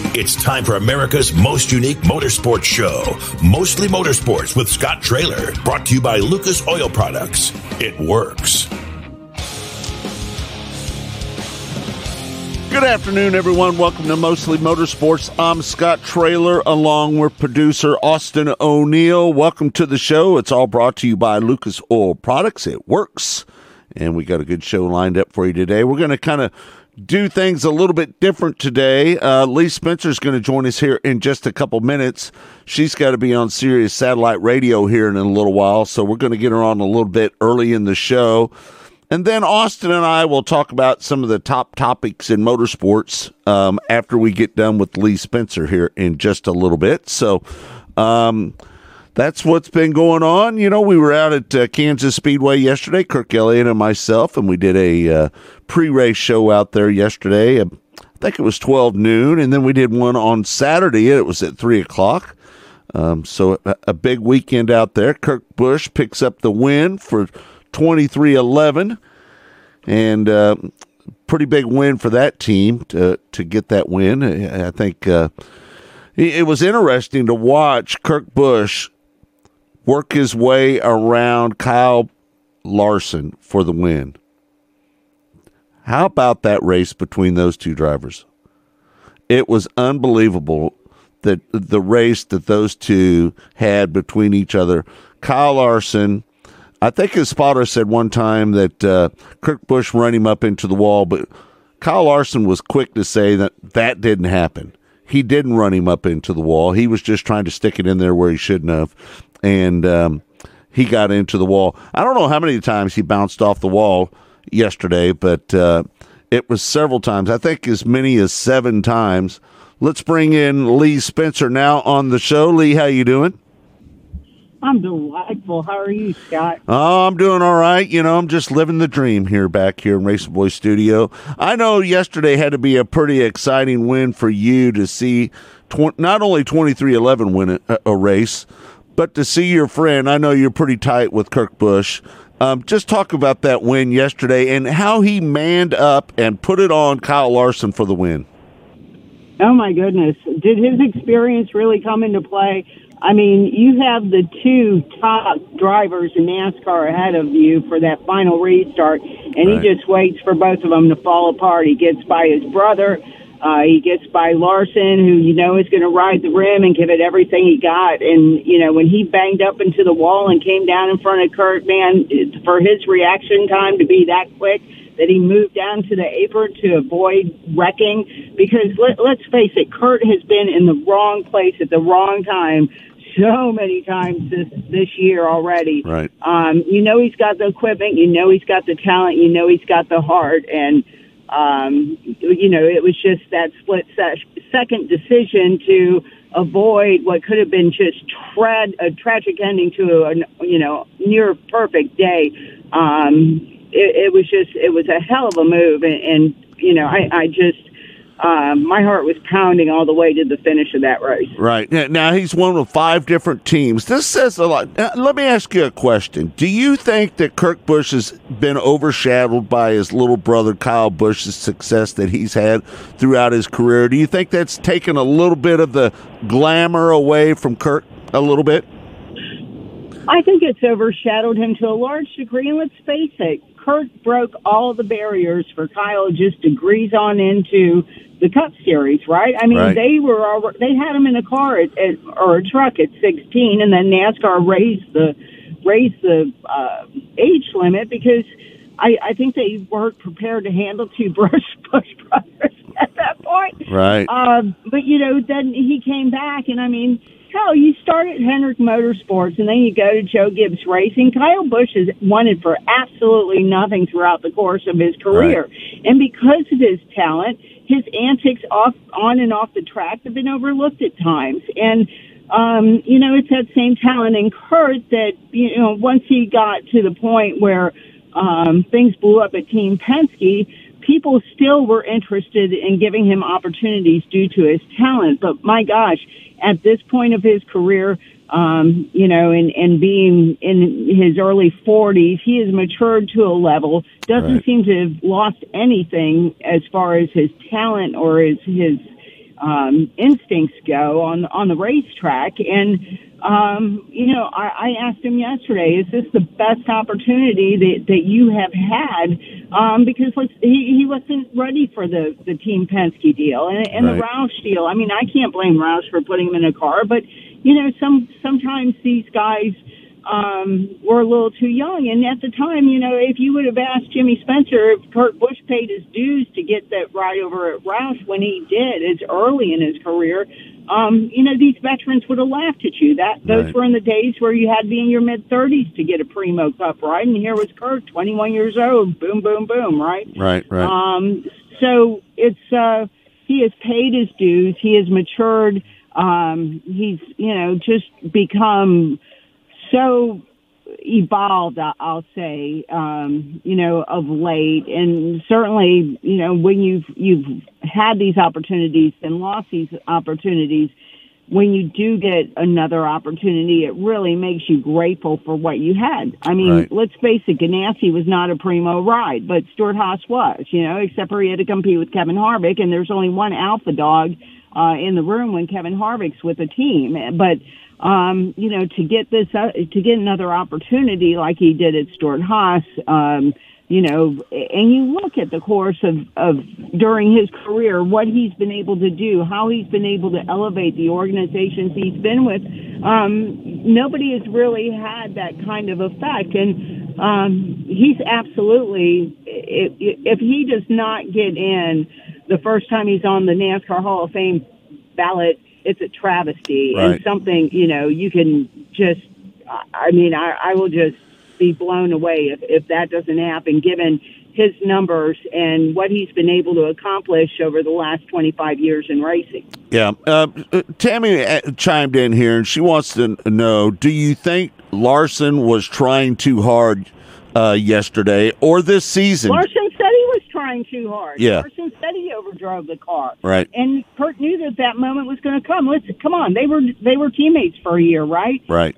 It's time for America's most unique motorsports show, Mostly Motorsports with Scott Traylor, brought to you by Lucas Oil Products. It works. Good afternoon, everyone. Welcome to Mostly Motorsports. I'm Scott Traylor, along with producer Austin O'Neill. Welcome to the show. It's all brought to you by Lucas Oil Products. It works. And we got a good show lined up for you today. We're going to kind of do things a little bit different today. Lee Spencer's going to join us here in just a couple minutes. She's got to be on Sirius Satellite Radio here in a little while, so we're going to get her on a little bit early in the show. And then Austin and I will talk about some of the top topics in motorsports after we get done with Lee Spencer here in just a little bit. So that's what's been going on. You know, we were out at Kansas Speedway yesterday, Kirk Elliott and myself, and we did a pre-race show out there yesterday. I think it was 12 noon, and then we did one on Saturday. It was at 3 o'clock. So a big weekend out there. Kurt Busch picks up the win for 23-11, and pretty big win for that team to get that win. I think it was interesting to watch Kurt Busch work his way around Kyle Larson for the win. How about that race between those two drivers? It was unbelievable that the race that those two had between each other. Kyle Larson, I think his spotter said one time that Kurt Busch ran him up into the wall, but Kyle Larson was quick to say that didn't happen. He didn't run him up into the wall. He was just trying to stick it in there where he shouldn't have, and he got into the wall. I don't know how many times he bounced off the wall yesterday, but it was several times. I think as many as 7 times. Let's bring in Lee Spencer now on the show. Lee, how you doing? I'm delightful. How are you, Scott? Oh, I'm doing all right. You know, I'm just living the dream back here in Racing Boy Studio. I know yesterday had to be a pretty exciting win for you to see not only 23-11 win a race, but to see your friend. I know you're pretty tight with Kurt Busch. Just talk about that win yesterday and how he manned up and put it on Kyle Larson for the win. Oh, my goodness. Did his experience really come into play? I mean, you have the 2 top drivers in NASCAR ahead of you for that final restart, and right. He just waits for both of them to fall apart. He gets by his brother. He gets by Larson, who you know is going to ride the rim and give it everything he got. And, you know, when he banged up into the wall and came down in front of Kurt, man, for his reaction time to be that quick, that he moved down to the apron to avoid wrecking. Because let's face it, Kurt has been in the wrong place at the wrong time so many times this year already. Right. You know he's got the equipment. You know he's got the talent. You know he's got the heart. And, you know, it was just that split-second decision to avoid what could have been just a tragic ending to a near perfect day. It was a hell of a move, and you know, I just my heart was pounding all the way to the finish of that race. Right. Now he's one of 5 different teams. This says a lot. Now, let me ask you a question. Do you think that Kurt Busch has been overshadowed by his little brother Kyle Busch's success that he's had throughout his career? Do you think that's taken a little bit of the glamour away from Kurt a little bit? I think it's overshadowed him to a large degree, and let's face it, Kurt broke all the barriers for Kyle just to grease on into the Cup Series, right? I mean, right. They had him in a car or a truck at 16, and then NASCAR raised the age limit because I think they weren't prepared to handle 2 Busch brothers at that point. Right. But you know, then he came back, and I mean, hell, you start at Hendrick Motorsports, and then you go to Joe Gibbs Racing. Kyle Busch has wanted for absolutely nothing throughout the course of his career. Right. And because of his talent, his antics on and off the track have been overlooked at times. And, you know, it's that same talent in Kurt that, you know, once he got to the point where things blew up at Team Penske, people still were interested in giving him opportunities due to his talent. But my gosh, at this point of his career, you know, and being in his early 40s, he has matured to a level, doesn't right. seem to have lost anything as far as his talent or his instincts go on the racetrack. And, I asked him yesterday, is this the best opportunity that you have had? Because he wasn't ready for the Team Penske deal and Right. the Roush deal. I mean, I can't blame Roush for putting him in a car, but, sometimes these guys were a little too young. And at the time, if you would have asked Jimmy Spencer if Kurt Busch paid his dues to get that ride over at Roush when he did, it's early in his career, these veterans would have laughed at you. Those Right. were in the days where you had to be in your mid-30s to get a Primo Cup ride, and here was Kurt, 21 years old, boom, boom, boom, right? Right. So it's he has paid his dues. He has matured. He's just become so evolved, I'll say, of late. And certainly, when you've had these opportunities and lost these opportunities, when you do get another opportunity, it really makes you grateful for what you had. I mean, Right. Let's face it, Ganassi was not a primo ride, but Stuart Haas was, except for he had to compete with Kevin Harvick, and there's only one alpha dog in the room when Kevin Harvick's with the team. But to get another opportunity like he did at Stuart Haas, and you look at the course of during his career, what he's been able to do, how he's been able to elevate the organizations he's been with. Nobody has really had that kind of effect. And he's absolutely, if he does not get in the first time he's on the NASCAR Hall of Fame ballot, it's a travesty. Right. And something, you can just, I will just be blown away if that doesn't happen, given his numbers and what he's been able to accomplish over the last 25 years in racing. Yeah. Tammy chimed in here, and she wants to know, do you think Larson was trying too hard yesterday or this season? Larson said he was trying too hard. Yeah. Larson said he overdrove the car. Right. And Kurt knew that moment was going to come. Listen, come on. They were teammates for a year, right? Right.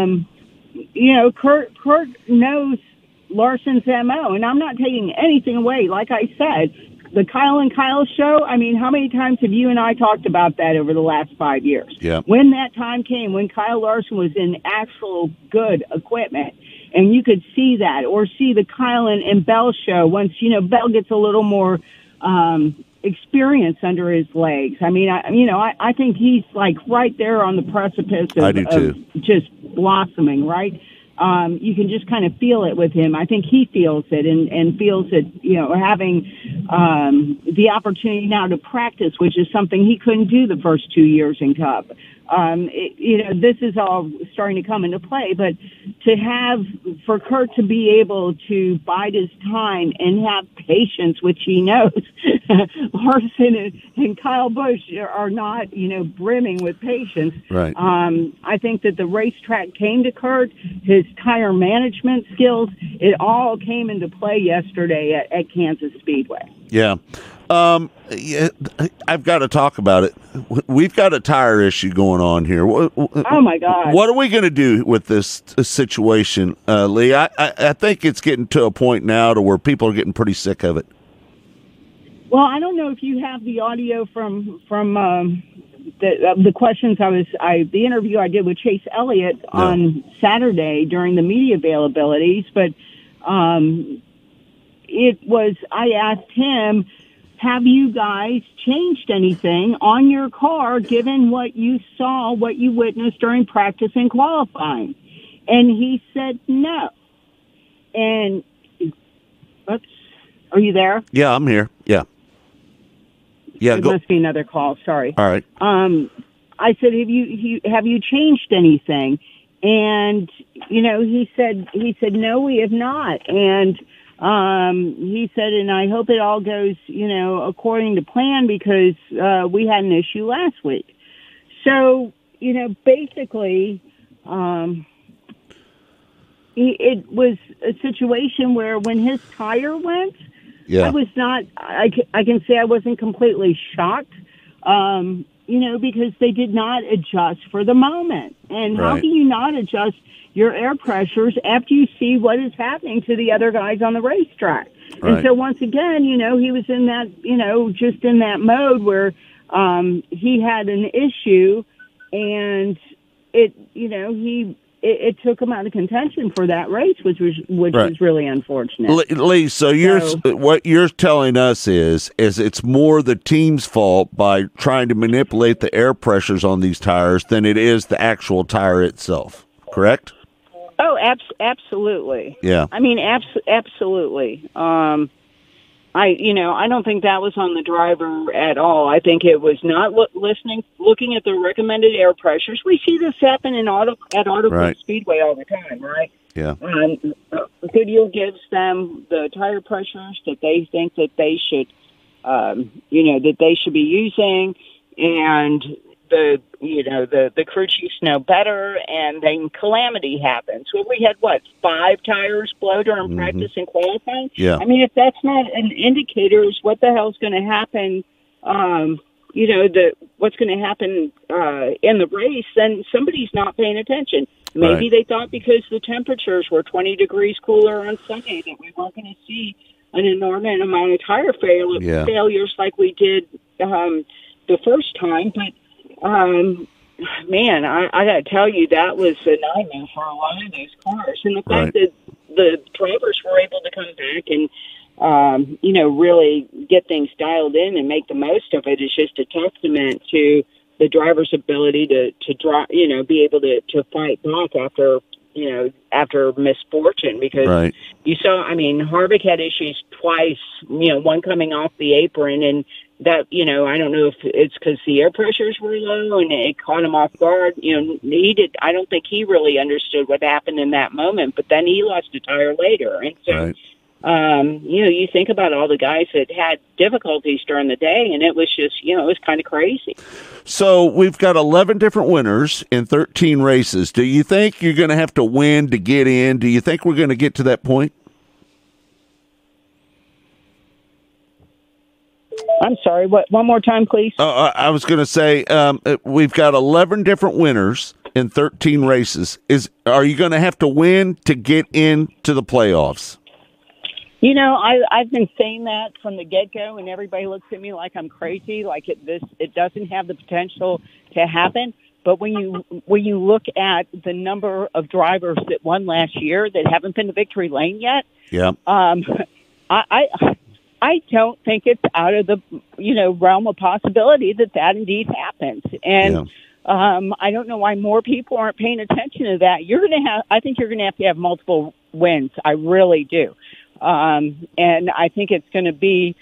Kurt knows Larson's MO, and I'm not taking anything away. Like I said, the Kyle and Kyle show, I mean, how many times have you and I talked about that over the last 5 years? Yeah. When that time came, when Kyle Larson was in actual good equipment, and you could see that, or see the Kyle and Bell show once, Bell gets a little more experience under his legs. I mean, I think he's like right there on the precipice I do too. of just blossoming, right? You can just kind of feel it with him. I think he feels it and feels it, having the opportunity now to practice, which is something he couldn't do the first 2 years in Cup. This is all starting to come into play, but for Kurt to be able to bide his time and have patience, which he knows Larson and Kyle Busch are not, brimming with patience. Right. I think that the racetrack came to Kurt, his tire management skills, it all came into play yesterday at Kansas Speedway. Yeah. I've got to talk about it. We've got a tire issue going on here. Oh my God. What are we going to do with this situation, Lee? I think it's getting to a point now to where people are getting pretty sick of it. Well, I don't know if you have the audio from the questions the interview I did with Chase Elliott on Saturday during the media availabilities, but I asked him, have you guys changed anything on your car given what you saw, what you witnessed during practice and qualifying? And he said no. And, oops, are you there? Yeah, I'm here. Yeah. Yeah, It go. must be another call, sorry. All right. I said, have you changed anything? And, he said, no, we have not. And, he said, and I hope it all goes, according to plan because, we had an issue last week. So, basically, it was a situation where when his tire went, Yeah. I was not, I can say I wasn't completely shocked, because they did not adjust for the moment. And how Right. can you not adjust your air pressures after you see what is happening to the other guys on the racetrack? Right. And so once again, he was in that, just in that mode where, he had an issue, and it took him out of contention for that race, which was really unfortunate. Lee, so what you're telling us is it's more the team's fault by trying to manipulate the air pressures on these tires than it is the actual tire itself, correct? Oh, absolutely. Yeah. I mean, absolutely. I don't think that was on the driver at all. I think it was not looking at the recommended air pressures. We see this happen at Auto Club Speedway all the time, right? Yeah. Goodyear gives them the tire pressures that they think that they should, that they should be using, and the crew chiefs know better, and then calamity happens. So we had 5 tires blow during practice and qualifying. Yeah. I mean, if that's not an indicator as what the hell's going to happen, what's going to happen in the race, then somebody's not paying attention. Maybe they thought because the temperatures were 20 degrees cooler on Sunday that we weren't going to see an enormous amount of tire failures like we did the first time, but. Man, I got to tell you, that was a nightmare for a lot of those cars. And the fact that the drivers were able to come back and, really get things dialed in and make the most of it is just a testament to the driver's ability to drive, be able to fight back after misfortune. Because you saw, Harvick had issues twice, one coming off the apron, and that, I don't know if it's because the air pressures were low and it caught him off guard. I don't think he really understood what happened in that moment, but then he lost a tire later. And so, you think about all the guys that had difficulties during the day, and it was just, it was kind of crazy. So we've got 11 different winners in 13 races. Do you think you're going to have to win to get in? Do you think we're going to get to that point? I'm sorry, what? One more time, please. I was going to say we've got 11 different winners in 13 races. Are you going to have to win to get into the playoffs? I've been saying that from the get-go, and everybody looks at me like I'm crazy, like it doesn't have the potential to happen. But when you look at the number of drivers that won last year that haven't been to victory lane yet, I don't think it's out of the realm of possibility that indeed happens. And I don't know why more people aren't paying attention to that. I think you're going to have multiple wins. I really do. And I think it's going to be,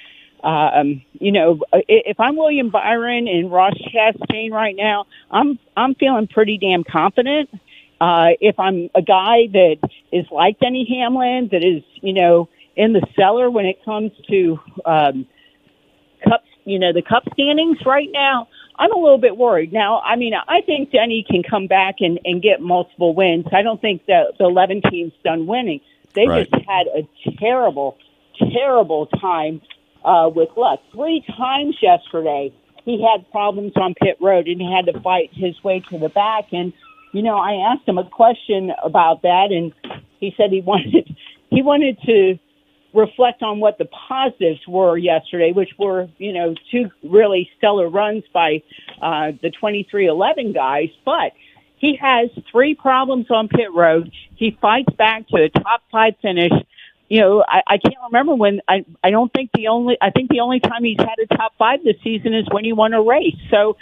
if I'm William Byron and Ross Chastain right now, I'm feeling pretty damn confident. If I'm a guy that is like Denny Hamlin, that is, in the cellar when it comes to cups, the cup standings right now, I'm a little bit worried. Now, I think Denny can come back and get multiple wins. I don't think that the 11 teams done winning. They just had a terrible, terrible time with luck. 3 times yesterday, he had problems on pit road and he had to fight his way to the back. And, I asked him a question about that, and he said he wanted to reflect on what the positives were yesterday, which were, 2 really stellar runs by the 23-11 guys. But he has 3 problems on pit road. He fights back to a top 5 finish. I can't remember when. I think the only time he's had a top 5 this season is when he won a race. So,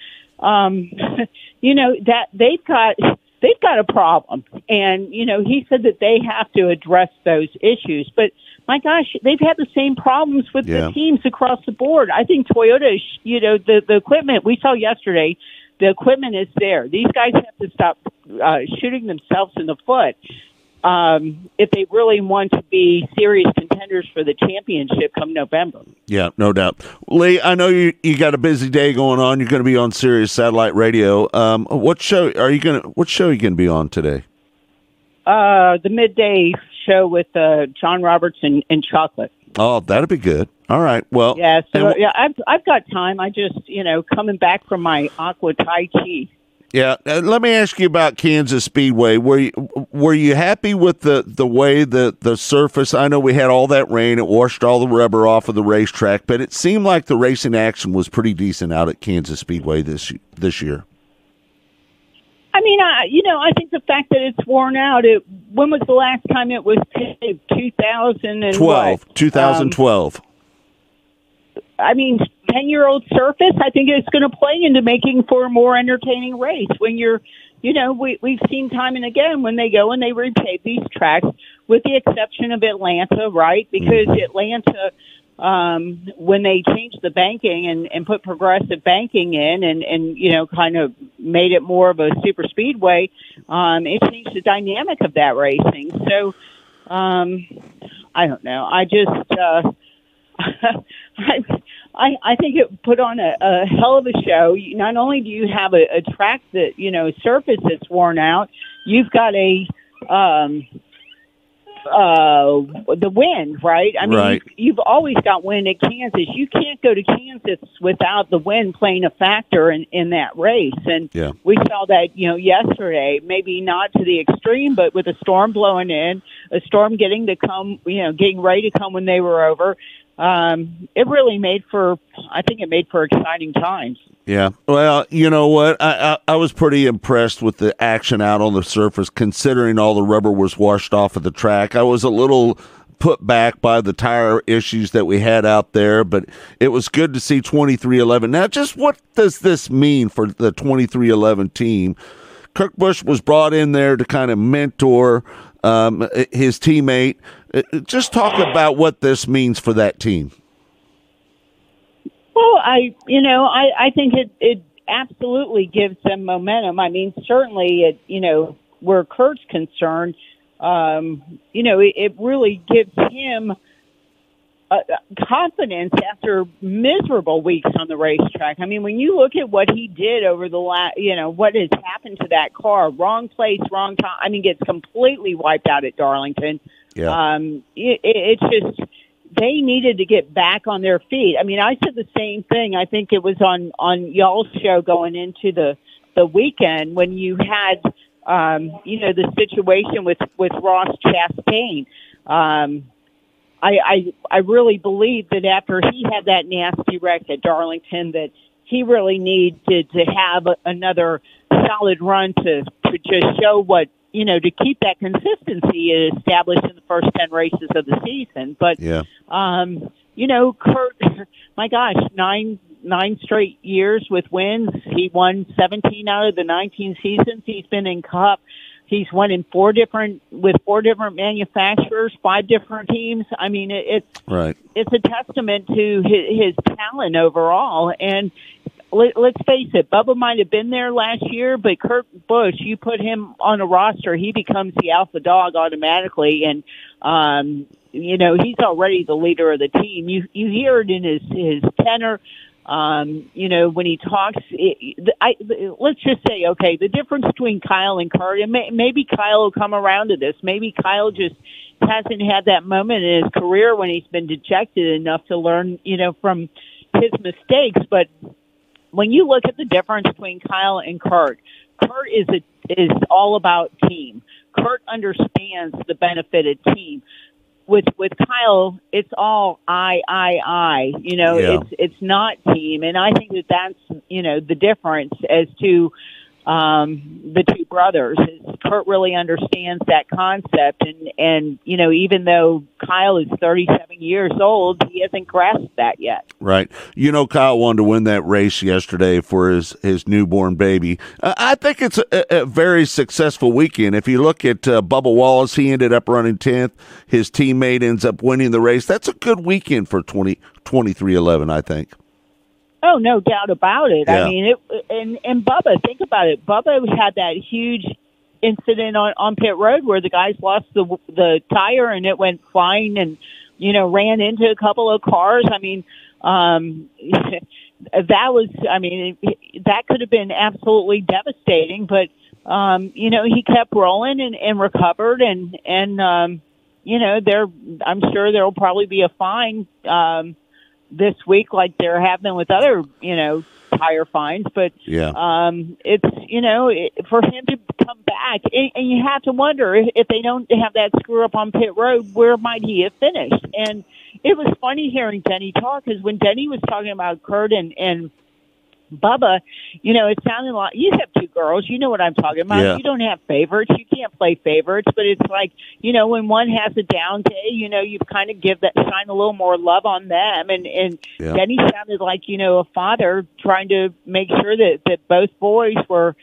that they've got a problem, and he said that they have to address those issues. But my gosh, they've had the same problems with the teams across the board. I think Toyota, the equipment we saw yesterday, the equipment is there. These guys have to stop shooting themselves in the foot if they really want to be serious contenders for the championship come November. Yeah, no doubt. Lee, I know you got a busy day going on. You're going to be on Sirius Satellite Radio. What show are you going to be on today? The midday show with John Roberts and Chocolate. Oh, that'd be good. All right. Well, yeah. So I've got time. I just coming back from my Aqua Tai Chi. Yeah, let me ask you about Kansas Speedway. Were you happy with the way the surface? I know we had all that rain; it washed all the rubber off of the racetrack, but it seemed like the racing action was pretty decent out at Kansas Speedway this year. I mean, I think the fact that it's worn out. When was the last time it was paved? 2012. 2012. I mean, 10-year-old surface, I think it's going to play into making for a more entertaining race. When we've seen time and again when they go and they repave these tracks, with the exception of Atlanta, right? Because Atlanta, when they changed the banking and put progressive banking in and kind of made it more of a super speedway, it changed the dynamic of that racing. So, I don't know. I just, I think it put on a hell of a show. Not only do you have a track that, surface that's worn out, you've got the wind, right? I mean, right. You've always got wind at Kansas. You can't go to Kansas without the wind playing a factor in that race. And we saw that, yesterday, maybe not to the extreme, but with a storm blowing in, a storm getting ready to come when they were over. It really made for exciting times. Yeah. Well, you know what? I was pretty impressed with the action out on the surface, considering all the rubber was washed off of the track. I was a little put back by the tire issues that we had out there, but it was good to see 2311. Now, just what does this mean for the 2311 team? Kurt Busch was brought in there to kind of mentor his teammate. Just talk about what this means for that team. Well, I think it absolutely gives them momentum. I mean, certainly, where Kurt's concerned, it really gives him confidence after miserable weeks on the racetrack. I mean, when you look at what he did over the last, what has happened to that car, wrong place, wrong time. I mean, gets completely wiped out at Darlington. Yeah. It's just they needed to get back on their feet. I mean, I said the same thing. I think it was on y'all's show going into the weekend when you had, the situation with Ross Chastain. I really believe that after he had that nasty wreck at Darlington, that he really needed to have another solid run to just show what, to keep that consistency established in the first 10 races of the season. But, Kurt, my gosh, nine straight years with wins. He won 17 out of the 19 seasons he's been in Cup. He's won in four different manufacturers, 5 different teams. I mean, it's a testament to his talent overall. And let's face it, Bubba might have been there last year, but Kurt Busch, you put him on a roster, he becomes the alpha dog automatically. And, he's already the leader of the team. You hear it in his tenor. When he talks, let's just say, okay, the difference between Kyle and Kurt, and maybe Kyle will come around to this. Maybe Kyle just hasn't had that moment in his career when he's been dejected enough to learn, from his mistakes. But when you look at the difference between Kyle and Kurt is all about team. Kurt understands the benefit of team. With Kyle, it's all I. It's not team, and I think that's the difference as to the two brothers. Kurt really understands that concept, and even though Kyle is 37 years old, he hasn't grasped that yet. Right. Kyle wanted to win that race yesterday for his newborn baby. I think it's a very successful weekend. If you look at Bubba Wallace, he ended up running 10th. His teammate ends up winning the race. That's a good weekend for 2311, I think. Oh, no doubt about it. Yeah. I mean, and Bubba, think about it. Bubba had that huge incident on pit road where the guys lost the tire and it went flying and, ran into a couple of cars. I mean, that could have been absolutely devastating, but, he kept rolling and recovered and I'm sure there'll probably be a fine, this week, like there have been with other, tire fines, but yeah. it's, for him to come back, and you have to wonder if they don't have that screw up on pit road, where might he have finished? And it was funny hearing Denny talk, because when Denny was talking about Kurt and Bubba, it sounded like, you have two girls, you know what I'm talking about. Yeah. You don't have favorites. You can't play favorites, but it's like, when one has a down day, you kind of shine a little more love on them. And yeah. Denny sounded like, a father trying to make sure that both boys were,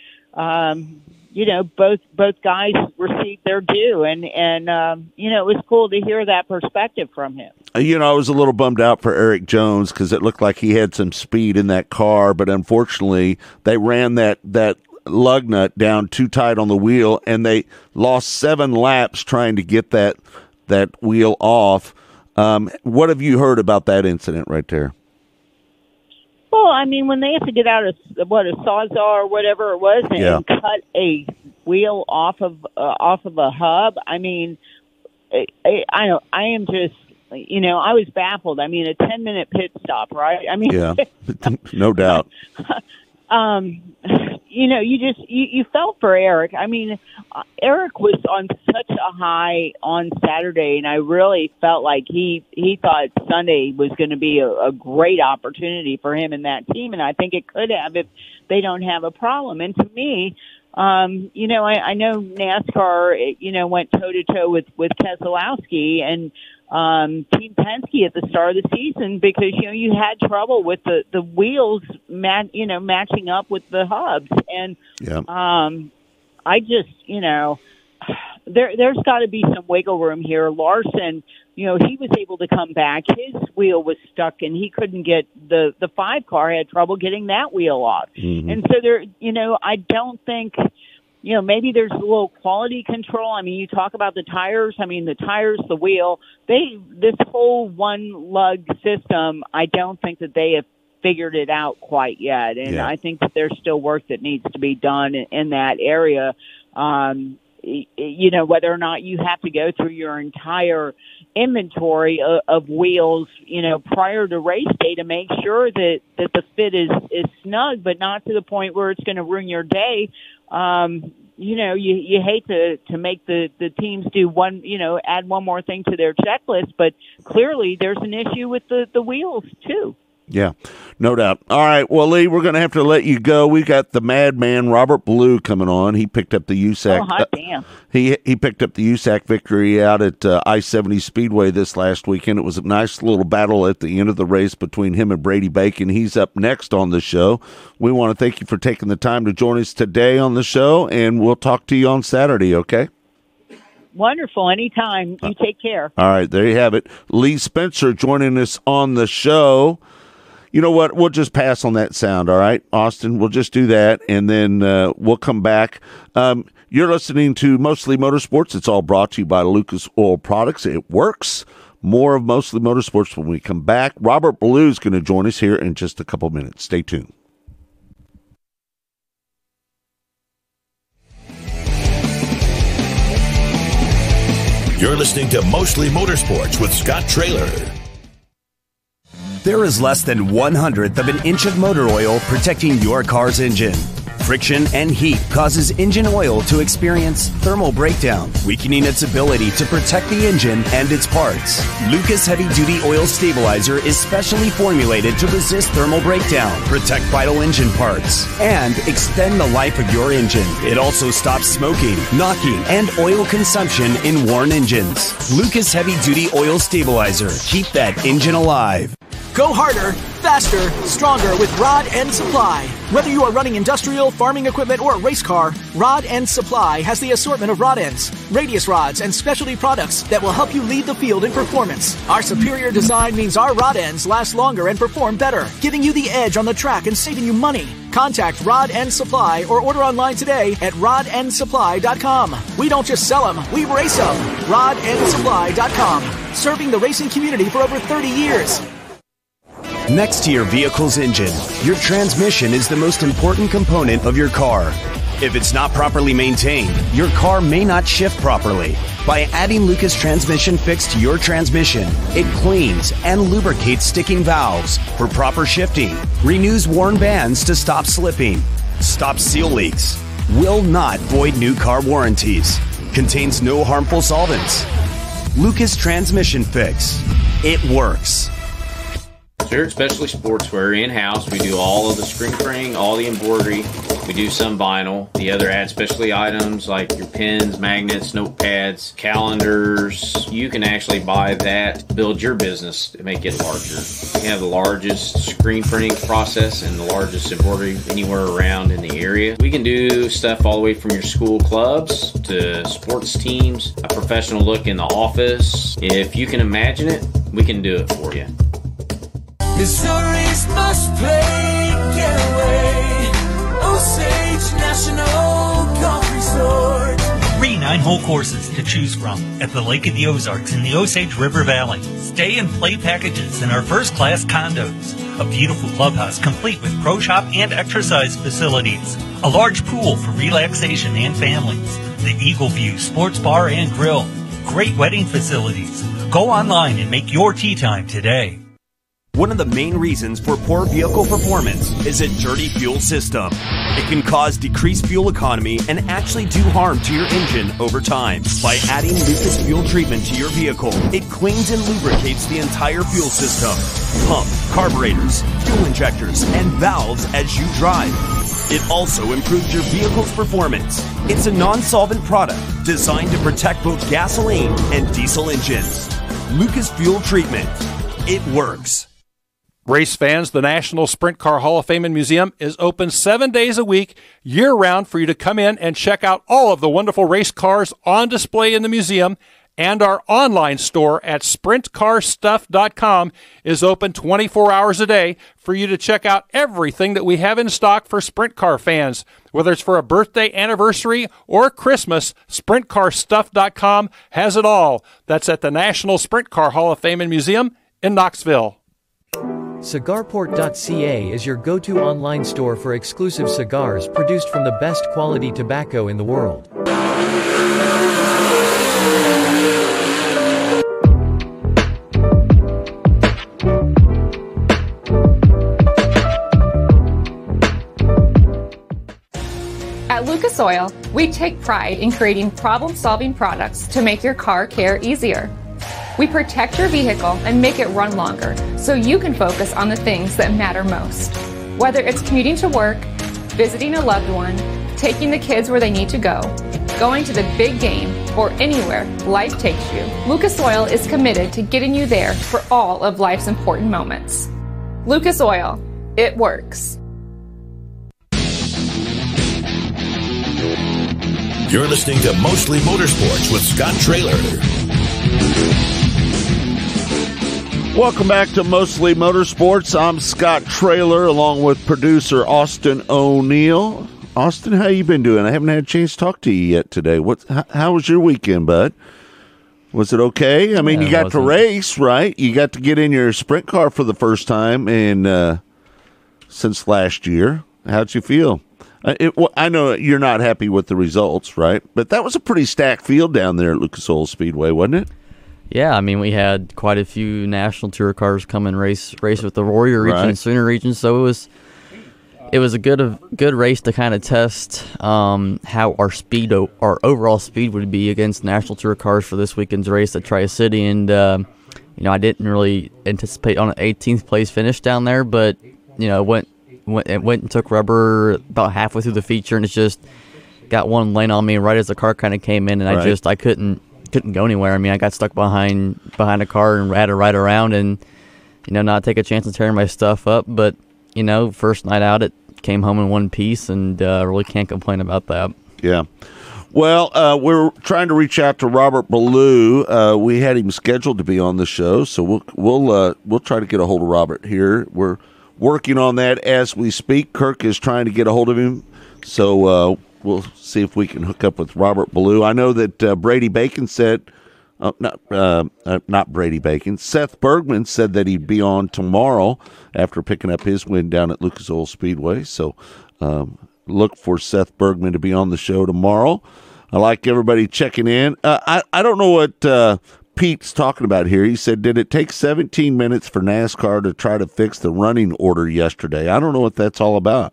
both guys received their due. And it was cool to hear that perspective from him. I was a little bummed out for Eric Jones, because it looked like he had some speed in that car, but unfortunately they ran that lug nut down too tight on the wheel, and they lost 7 laps trying to get that wheel off. What have you heard about that incident right there? Well, I mean, when they have to get out of a Sawzall or whatever it was and cut a wheel off of a hub, I mean, I am just, I was baffled. I mean, a 10-minute pit stop, right? I mean, yeah, no doubt. You felt for Eric. I mean, Eric was on such a high on Saturday, and I really felt like he thought Sunday was going to be a great opportunity for him and that team, and I think it could have if they don't have a problem. And to me, I know NASCAR, went toe-to-toe with Keselowski and Team Penske at the start of the season, because you had trouble with the wheels matching up with the hubs, and I just there's got to be some wiggle room here. Larson, he was able to come back. His wheel was stuck, and he couldn't get the 5 car had trouble getting that wheel off. Mm-hmm. And so there, I don't think. Maybe there's a little quality control. I mean, you talk about the tires. I mean, the tires, the wheel, this whole one lug system, I don't think that they have figured it out quite yet. And I think that there's still work that needs to be done in that area. Whether or not you have to go through your entire inventory of wheels, prior to race day to make sure that the fit is snug, but not to the point where it's going to ruin your day. You hate to make the teams do one, add one more thing to their checklist, but clearly there's an issue with the wheels too. Yeah, no doubt. All right, well, Lee, we're going to have to let you go. We got the madman, Robert Ballou, coming on. He picked up the USAC. Oh, hot damn. He picked up the USAC victory out at I-70 Speedway this last weekend. It was a nice little battle at the end of the race between him and Brady Bacon. He's up next on the show. We want to thank you for taking the time to join us today on the show, and we'll talk to you on Saturday, okay? Wonderful. Anytime. You take care. All right, there you have it. Lee Spencer joining us on the show. You know what? We'll just pass on that sound, all right, Austin? We'll just do that, and then we'll come back. You're listening to Mostly Motorsports. It's all brought to you by Lucas Oil Products. It works. More of Mostly Motorsports when we come back. Robert Ballou is going to join us here in just a couple minutes. Stay tuned. You're listening to Mostly Motorsports with Scott Traylor. There is less than 1/100th of an inch of motor oil protecting your car's engine. Friction and heat causes engine oil to experience thermal breakdown, weakening its ability to protect the engine and its parts. Lucas Heavy Duty Oil Stabilizer is specially formulated to resist thermal breakdown, protect vital engine parts, and extend the life of your engine. It also stops smoking, knocking, and oil consumption in worn engines. Lucas Heavy Duty Oil Stabilizer. Keep that engine alive. Go harder, faster, stronger with Rod End Supply. Whether you are running industrial, farming equipment, or a race car, Rod End Supply has the assortment of rod ends, radius rods, and specialty products that will help you lead the field in performance. Our superior design means our rod ends last longer and perform better, giving you the edge on the track and saving you money. Contact Rod End Supply or order online today at rodendsupply.com. We don't just sell them, we race them. rodendsupply.com. Serving the racing community for over 30 years. Next to your vehicle's engine, your transmission is the most important component of your car. If it's not properly maintained, your car may not shift properly. By adding Lucas Transmission Fix to your transmission, it cleans and lubricates sticking valves for proper shifting, renews worn bands to stop slipping, stops seal leaks, will not void new car warranties, contains no harmful solvents. Lucas Transmission Fix. It works. Here at Specialty Sportswear in-house, we do all of the screen printing, all the embroidery. We do some vinyl. The other add specialty items like your pens, magnets, notepads, calendars. You can actually buy that, build your business to make it larger. We have the largest screen printing process and the largest embroidery anywhere around in the area. We can do stuff all the way from your school clubs to sports teams, a professional look in the office. If you can imagine it, we can do it for you. Missouri's must play getaway. Osage National Golf Resort. 3 9-hole courses to choose from at the Lake of the Ozarks in the Osage River Valley. Stay and play packages in our first-class condos. A beautiful clubhouse complete with pro shop and exercise facilities. A large pool for relaxation and families. The Eagle View Sports Bar and Grill. Great wedding facilities. Go online and make your tee time today. One of the main reasons for poor vehicle performance is a dirty fuel system. It can cause decreased fuel economy and actually do harm to your engine over time. By adding Lucas Fuel Treatment to your vehicle, it cleans and lubricates the entire fuel system. Pump, carburetors, fuel injectors, and valves as you drive. It also improves your vehicle's performance. It's a non-solvent product designed to protect both gasoline and diesel engines. Lucas Fuel Treatment. It works. Race fans, the National Sprint Car Hall of Fame and Museum is open 7 days a week, year-round, for you to come in and check out all of the wonderful race cars on display in the museum. And our online store at sprintcarstuff.com is open 24 hours a day for you to check out everything that we have in stock for sprint car fans. Whether it's for a birthday, anniversary, or Christmas, sprintcarstuff.com has it all. That's at the National Sprint Car Hall of Fame and Museum in Knoxville. Cigarport.ca is your go-to online store for exclusive cigars produced from the best quality tobacco in the world. At Lucas Oil, we take pride in creating problem-solving products to make your car care easier. We protect your vehicle and make it run longer so you can focus on the things that matter most. Whether it's commuting to work, visiting a loved one, taking the kids where they need to go, going to the big game, or anywhere life takes you, Lucas Oil is committed to getting you there for all of life's important moments. Lucas Oil, it works. You're listening to Mostly Motorsports with Scott Traylor. Welcome back to Mostly Motorsports. I'm Scott Traylor, along with producer Austin O'Neill. Austin, how you been doing? I haven't had a chance to talk to you yet today. How was your weekend, bud? Was it okay? I mean, you got to race, right? You got to get in your sprint car for the first time since last year. How'd you feel? I know you're not happy with the results, right? But that was a pretty stacked field down there at Lucas Oil Speedway, wasn't it? Yeah, I mean, we had quite a few National Tour cars come and race with the Warrior region and Sooner region, so it was a good race to kind of test how our overall speed would be against National Tour cars for this weekend's race at Tri-City, and I didn't really anticipate on an 18th place finish down there, but went and took rubber about halfway through the feature, and it just got one lane on me right as the car kind of came in, and I couldn't go anywhere. I mean, I got stuck behind a car and had to ride around and, not take a chance of tearing my stuff up. But, first night out, it came home in one piece, and really can't complain about that. Yeah. Well, we're trying to reach out to Robert Ballou. We had him scheduled to be on the show, so we'll try to get a hold of Robert here. We're working on that as we speak. Kirk is trying to get a hold of him, so we'll see if we can hook up with Robert Ballou. I know that Brady Bacon said, not Brady Bacon, Seth Bergman said that he'd be on tomorrow after picking up his win down at Lucas Oil Speedway. So look for Seth Bergman to be on the show tomorrow. I like everybody checking in. I don't know what Pete's talking about here. He said, did it take 17 minutes for NASCAR to try to fix the running order yesterday? I don't know what that's all about.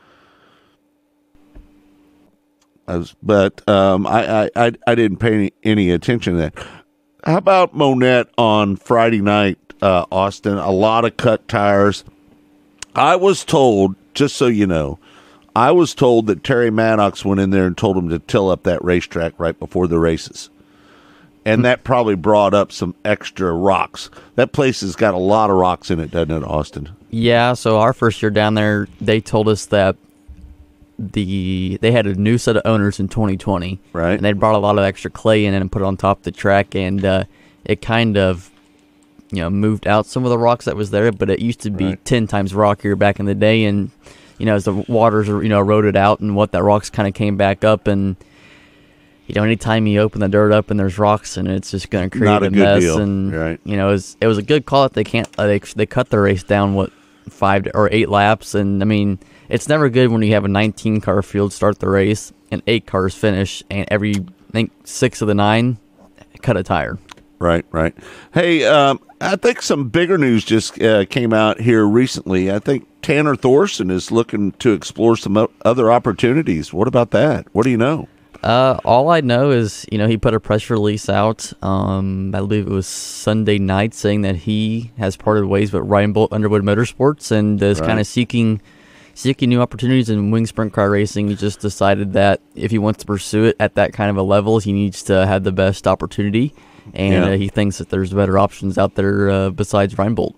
I didn't pay any attention to that. How about Monette on Friday night, Austin? A lot of cut tires. I was told, just so you know, I was told that Terry Maddox went in there and told him to till up that racetrack right before the races. And that probably brought up some extra rocks. That place has got a lot of rocks in it, doesn't it, Austin? Yeah, so our first year down there, they told us that they had a new set of owners in 2020. Right. And they brought a lot of extra clay in and put it on top of the track, and it kind of moved out some of the rocks that was there, but it used to be 10 times rockier back in the day, and as the waters are eroded out and what that rocks kind of came back up, and anytime you open the dirt up and there's rocks in it, it's just going to create a mess. Deal. And right. It was a good call that they cut the race down 5 or 8 laps, and I mean, it's never good when you have a 19-car field start the race and 8 cars finish, and I think 6 of the 9 cut a tire. Right. Hey, I think some bigger news just came out here recently. I think Tanner Thorson is looking to explore some other opportunities. What about that? What do you know? All I know is, he put a press release out, I believe it was Sunday night, saying that he has parted ways with Ryan Bolt Underwood Motorsports and is kind of seeking new opportunities in wing sprint car racing. He just decided that if he wants to pursue it at that kind of a level, he needs to have the best opportunity, and he thinks that there's better options out there besides Ryan Bolt.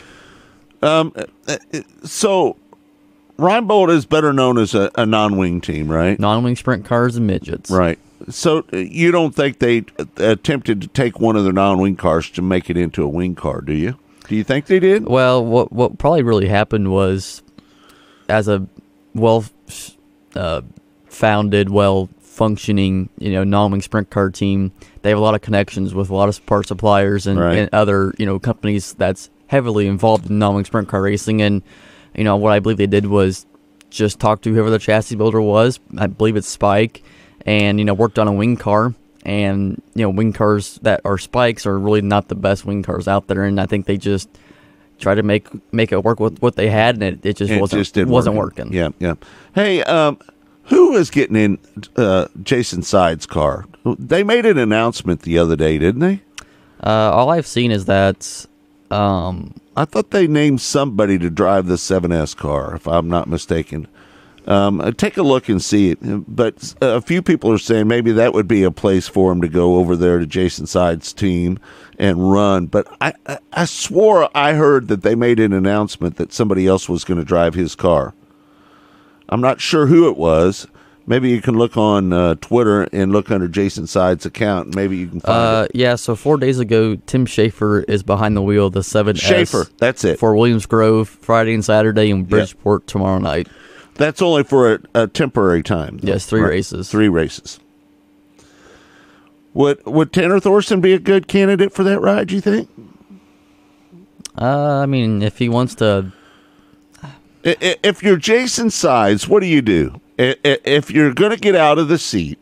So Ryan Bolt is better known as a non-wing team, right? Non-wing sprint cars and midgets. Right. So you don't think they attempted to take one of their non-wing cars to make it into a wing car, do you? Do you think they did? Well, what probably really happened was, as a well-founded, well-functioning, non-wing sprint car team, they have a lot of connections with a lot of part suppliers and other, companies that's heavily involved in non-wing sprint car racing. And, what I believe they did was just talk to whoever the chassis builder was. I believe it's Spike, and, worked on a wing car. And, wing cars that are Spikes are really not the best wing cars out there. And I think they just tried to make it work with what they had, and it wasn't working. Yeah. Hey, who is getting in Jason Side's car? They made an announcement the other day, didn't they? All I've seen is that I thought they named somebody to drive the 7S car, if I'm not mistaken. Take a look and see it. But a few people are saying maybe that would be a place for him to go over there to Jason Side's team and run. But I swore I heard that they made an announcement that somebody else was going to drive his car. I'm not sure who it was. Maybe you can look on Twitter and look under Jason Side's account. Maybe you can find it. Yeah, so 4 days ago, Tim Schaefer is behind the wheel of the 7S. Schaefer, that's it. For Williams Grove Friday and Saturday and Bridgeport tomorrow night. That's only for a temporary time, though. Yes, 3 races. 3 races. Would Tanner Thorson be a good candidate for that ride, do you think? I mean, if he wants to... If you're Jason Sides, what do you do? If you're going to get out of the seat,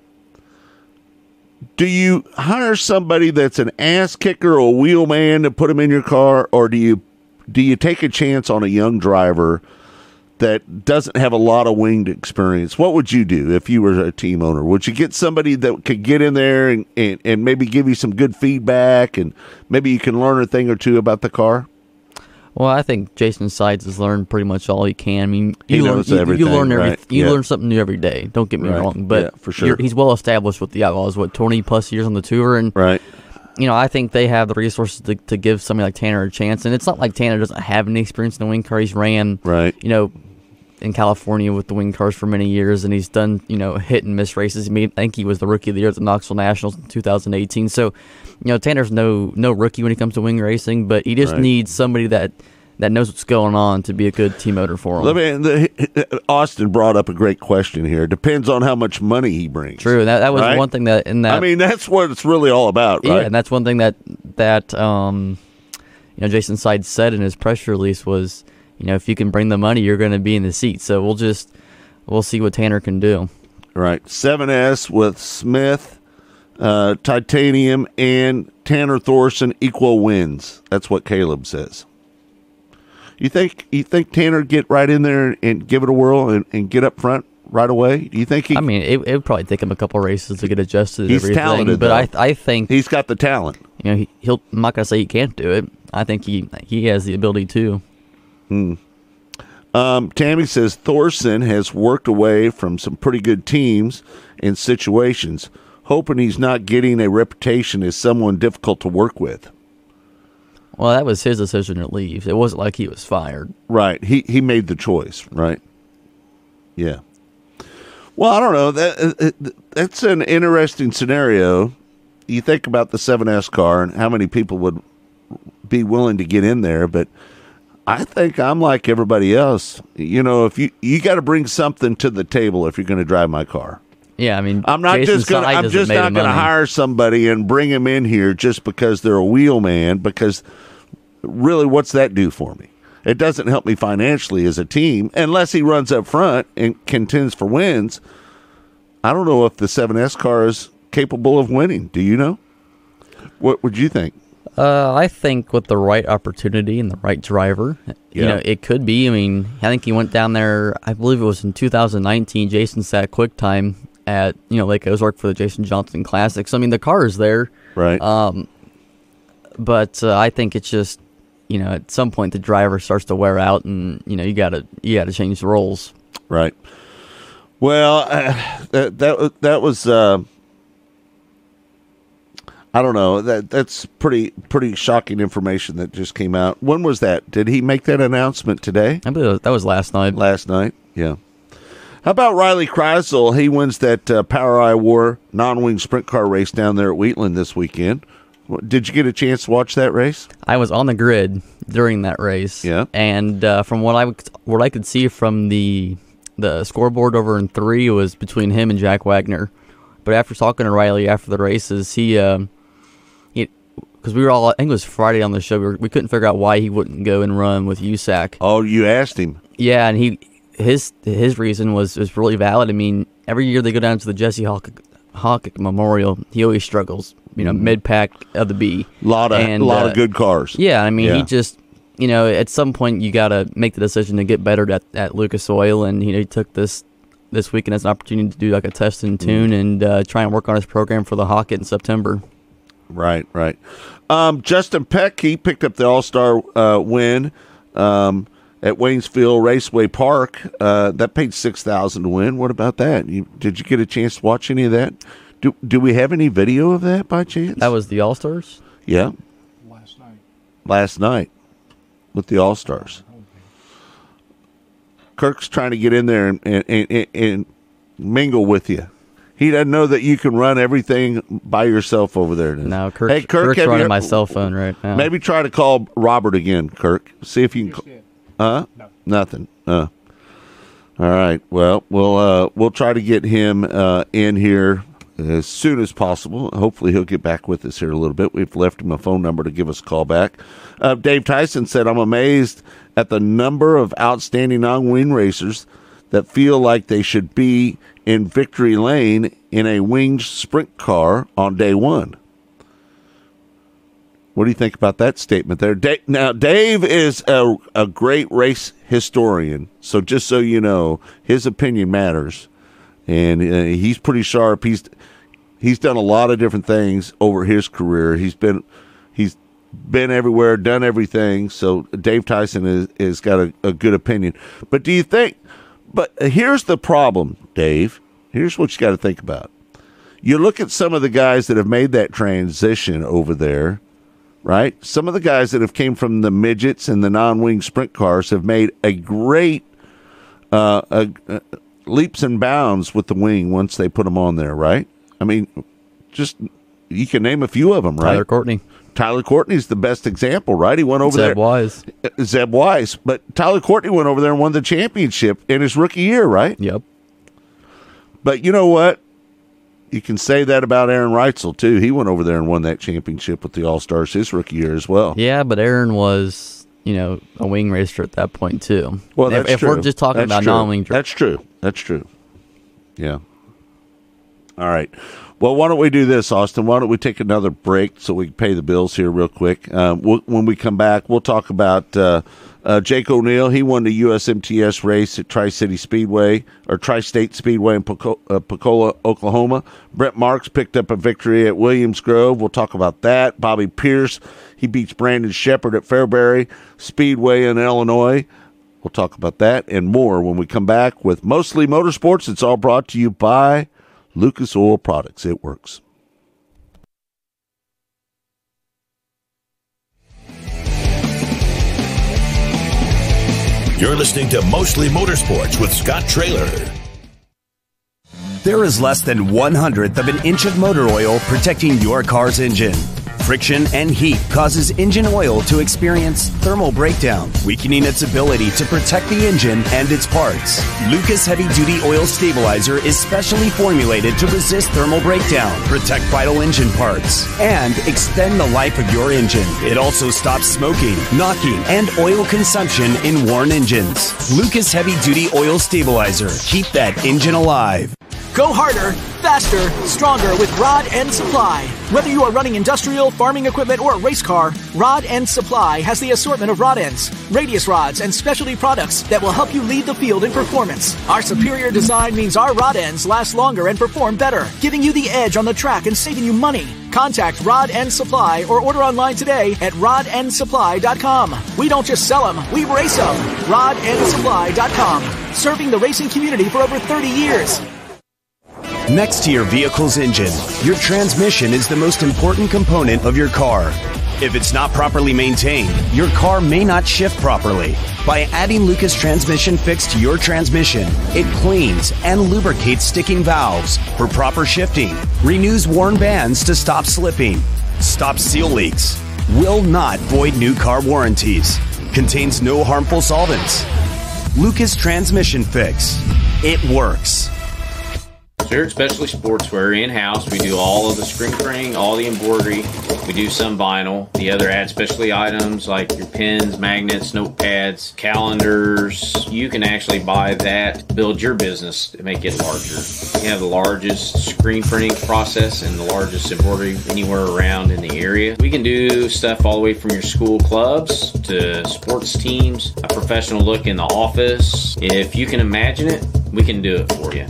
do you hire somebody that's an ass kicker or a wheelman to put him in your car, or do you take a chance on a young driver that doesn't have a lot of winged experience? What would you do if you were a team owner? Would you get somebody that could get in there and maybe give you some good feedback, and maybe you can learn a thing or two about the car? Well, I think Jason Sides has learned pretty much all he can. I mean, he knows everything. You learn everything. Learn something new every day. Don't get me wrong, but for sure, he's well established with the Outlaws. 20+ years on the tour, and I think they have the resources to give somebody like Tanner a chance. And it's not like Tanner doesn't have any experience in the wing car. He's ran, in California with the wing cars for many years, and he's done, hit and miss races. I think he was the Rookie of the Year at the Knoxville Nationals in 2018. So, Tanner's no rookie when it comes to wing racing, but he just needs somebody that knows what's going on to be a good team owner for him. Austin brought up a great question here. Depends on how much money he brings. True, that was one thing that in that. I mean, that's what it's really all about, right? Yeah, and that's one thing that Jason Sides said in his press release was, if you can bring the money, you're going to be in the seat. So we'll see what Tanner can do. Right. 7S with Smith, Titanium, and Tanner Thorson equal wins. That's what Caleb says. You think Tanner get right in there and give it a whirl and get up front right away? Do you think he? I mean, it would probably take him a couple races to get adjusted. To he's everything, talented, but though. I think he's got the talent. You know, he'll. I'm not gonna say he can't do it. I think he has the ability to. Tammy says Thorson has worked away from some pretty good teams and situations, hoping he's not getting a reputation as someone difficult to work with. Well, that was his decision to leave. It wasn't like he was fired. Right. He made the choice, right? Yeah. Well, I don't know. That's an interesting scenario. You think about the 7S car and how many people would be willing to get in there, but I think I'm like everybody else. You know, if you got to bring something to the table if you're going to drive my car. Yeah, I mean, I'm not just going. I'm just not going to hire somebody and bring him in here just because they're a wheelman. Because really, what's that do for me? It doesn't help me financially as a team unless he runs up front and contends for wins. I don't know if the 7S car is capable of winning. Do you know? What would you think? I think with the right opportunity and the right driver, you know, it could be. I mean, I think he went down there, I believe it was in 2019. Jason sat QuickTime at, Lake Ozark for the Jason Johnson Classics. I mean, the car is there. Right. But I think it's just, at some point the driver starts to wear out and, you gotta change the roles. Right. Well, that was, I don't know. That's pretty shocking information that just came out. When was that? Did he make that announcement today? I believe that was last night. Last night, yeah. How about Riley Kreisel? He wins that Power I War non-wing sprint car race down there at Wheatland this weekend. Did you get a chance to watch that race? I was on the grid during that race. Yeah. And from what I could see from the scoreboard over in 3, it was between him and Jack Wagner. But after talking to Riley after the races, because we were all, I think it was Friday on the show, we couldn't figure out why he wouldn't go and run with USAC. Oh, you asked him? Yeah, and his reason was really valid. I mean, every year they go down to the Jesse Hawk Memorial, he always struggles. Mid-pack of the B. A lot of good cars. Yeah, I mean, he just, at some point you got to make the decision to get better at Lucas Oil, and he took this weekend as an opportunity to do like a test and tune and try and work on his program for the Hawk in September. Right. Justin Peck, he picked up the All-Star win at Waynesville Raceway Park. That paid $6,000 to win. What about that? Did you get a chance to watch any of that? Do we have any video of that by chance? That was the All-Stars? Yeah. Last night with the All-Stars. Kirk's trying to get in there and mingle with you. He doesn't know that you can run everything by yourself over there. No, Kirk's running my cell phone right now. Maybe try to call Robert again, Kirk. See if you can. No. Nothing. All right. Well, we'll try to get him in here as soon as possible. Hopefully he'll get back with us here a little bit. We've left him a phone number to give us a call back. Dave Tyson said, I'm amazed at the number of outstanding non-wing racers that feel like they should be in victory lane in a winged sprint car on day one. What do you think about that statement there? Now, Dave is a great race historian, so just so you know, his opinion matters. And he's pretty sharp. He's done a lot of different things over his career. He's been everywhere, done everything. So Dave Tyson is got a good opinion. But do you think? But here's the problem, Dave. Here's what you got to think about. You look at some of the guys that have made that transition over there, right? Some of the guys that have came from the midgets and the non-wing sprint cars have made a great leaps and bounds with the wing once they put them on there, right? I mean, just you can name a few of them, right? Tyler Courtney's the best example, right? He went over there. Zeb Wise. But Tyler Courtney went over there and won the championship in his rookie year, right? Yep. But you know what? You can say that about Aaron Reitzel, too. He went over there and won that championship with the All-Stars his rookie year as well. Yeah, but Aaron was, a wing racer at that point, too. Well, that's if true. We're just talking about non-wing. That's true. Yeah. All right. Well, why don't we do this, Austin? Why don't we take another break so we can pay the bills here real quick? When we come back, we'll talk about Jake O'Neill. He won the USMTS race at Tri-State Speedway in Pensacola, Oklahoma. Brent Marks picked up a victory at Williams Grove. We'll talk about that. Bobby Pierce, he beats Brandon Shepard at Fairbury Speedway in Illinois. We'll talk about that and more when we come back with Mostly Motorsports. It's all brought to you by Lucas Oil Products. It works. You're listening to Mostly Motorsports with Scott Traylor. There is less than 1/100th of an inch of motor oil protecting your car's engine. Friction and heat causes engine oil to experience thermal breakdown, weakening its ability to protect the engine and its parts. Lucas Heavy Duty Oil Stabilizer is specially formulated to resist thermal breakdown, protect vital engine parts, and extend the life of your engine. It also stops smoking, knocking, and oil consumption in worn engines. Lucas Heavy Duty Oil Stabilizer. Keep that engine alive. Go harder, faster, stronger with Rod End Supply. Whether you are running industrial, farming equipment, or a race car, Rod End Supply has the assortment of rod ends, radius rods, and specialty products that will help you lead the field in performance. Our superior design means our rod ends last longer and perform better, giving you the edge on the track and saving you money. Contact Rod End Supply or order online today at rodendsupply.com. We don't just sell them, we race them. rodendsupply.com. Serving the racing community for over 30 years. Next to your vehicle's engine, your transmission is the most important component of your car. If it's not properly maintained, your car may not shift properly. By adding Lucas Transmission Fix to your transmission, it cleans and lubricates sticking valves for proper shifting, renews worn bands to stop slipping, stops seal leaks, will not void new car warranties, contains no harmful solvents. Lucas Transmission Fix. It works. Here at Specialty Sportswear in-house, we do all of the screen printing, all the embroidery. We do some vinyl. The other add specialty items like your pins, magnets, notepads, calendars. You can actually buy that, build your business to make it larger. We have the largest screen printing process and the largest embroidery anywhere around in the area. We can do stuff all the way from your school clubs to sports teams, a professional look in the office. If you can imagine it, we can do it for you.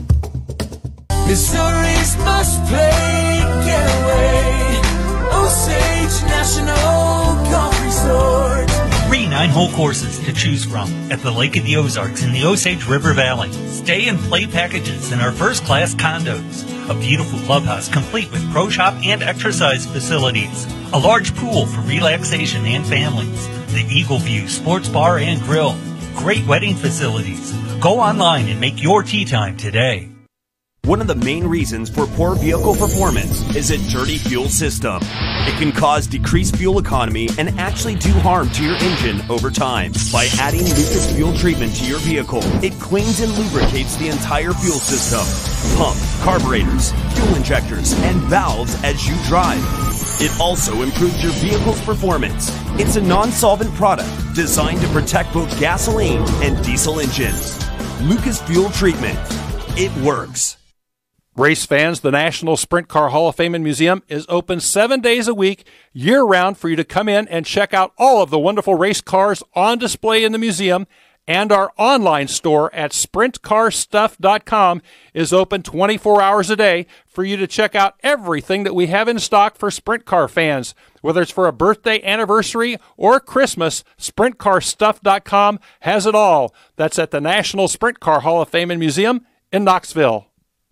Missouri's must-play getaway, Osage National Golf Resort. 3 9-hole courses to choose from at the Lake of the Ozarks in the Osage River Valley. Stay and play packages in our first-class condos. A beautiful clubhouse complete with pro shop and exercise facilities. A large pool for relaxation and families. The Eagle View Sports Bar and Grill. Great wedding facilities. Go online and make your tee time today. One of the main reasons for poor vehicle performance is a dirty fuel system. It can cause decreased fuel economy and actually do harm to your engine over time. By adding Lucas Fuel Treatment to your vehicle, it cleans and lubricates the entire fuel system. Pump, carburetors, fuel injectors, and valves as you drive. It also improves your vehicle's performance. It's a non-solvent product designed to protect both gasoline and diesel engines. Lucas Fuel Treatment. It works. Race fans, the National Sprint Car Hall of Fame and Museum is open 7 days a week, year-round, for you to come in and check out all of the wonderful race cars on display in the museum. And our online store at sprintcarstuff.com is open 24 hours a day for you to check out everything that we have in stock for sprint car fans. Whether it's for a birthday, anniversary, or Christmas, sprintcarstuff.com has it all. That's at the National Sprint Car Hall of Fame and Museum in Knoxville.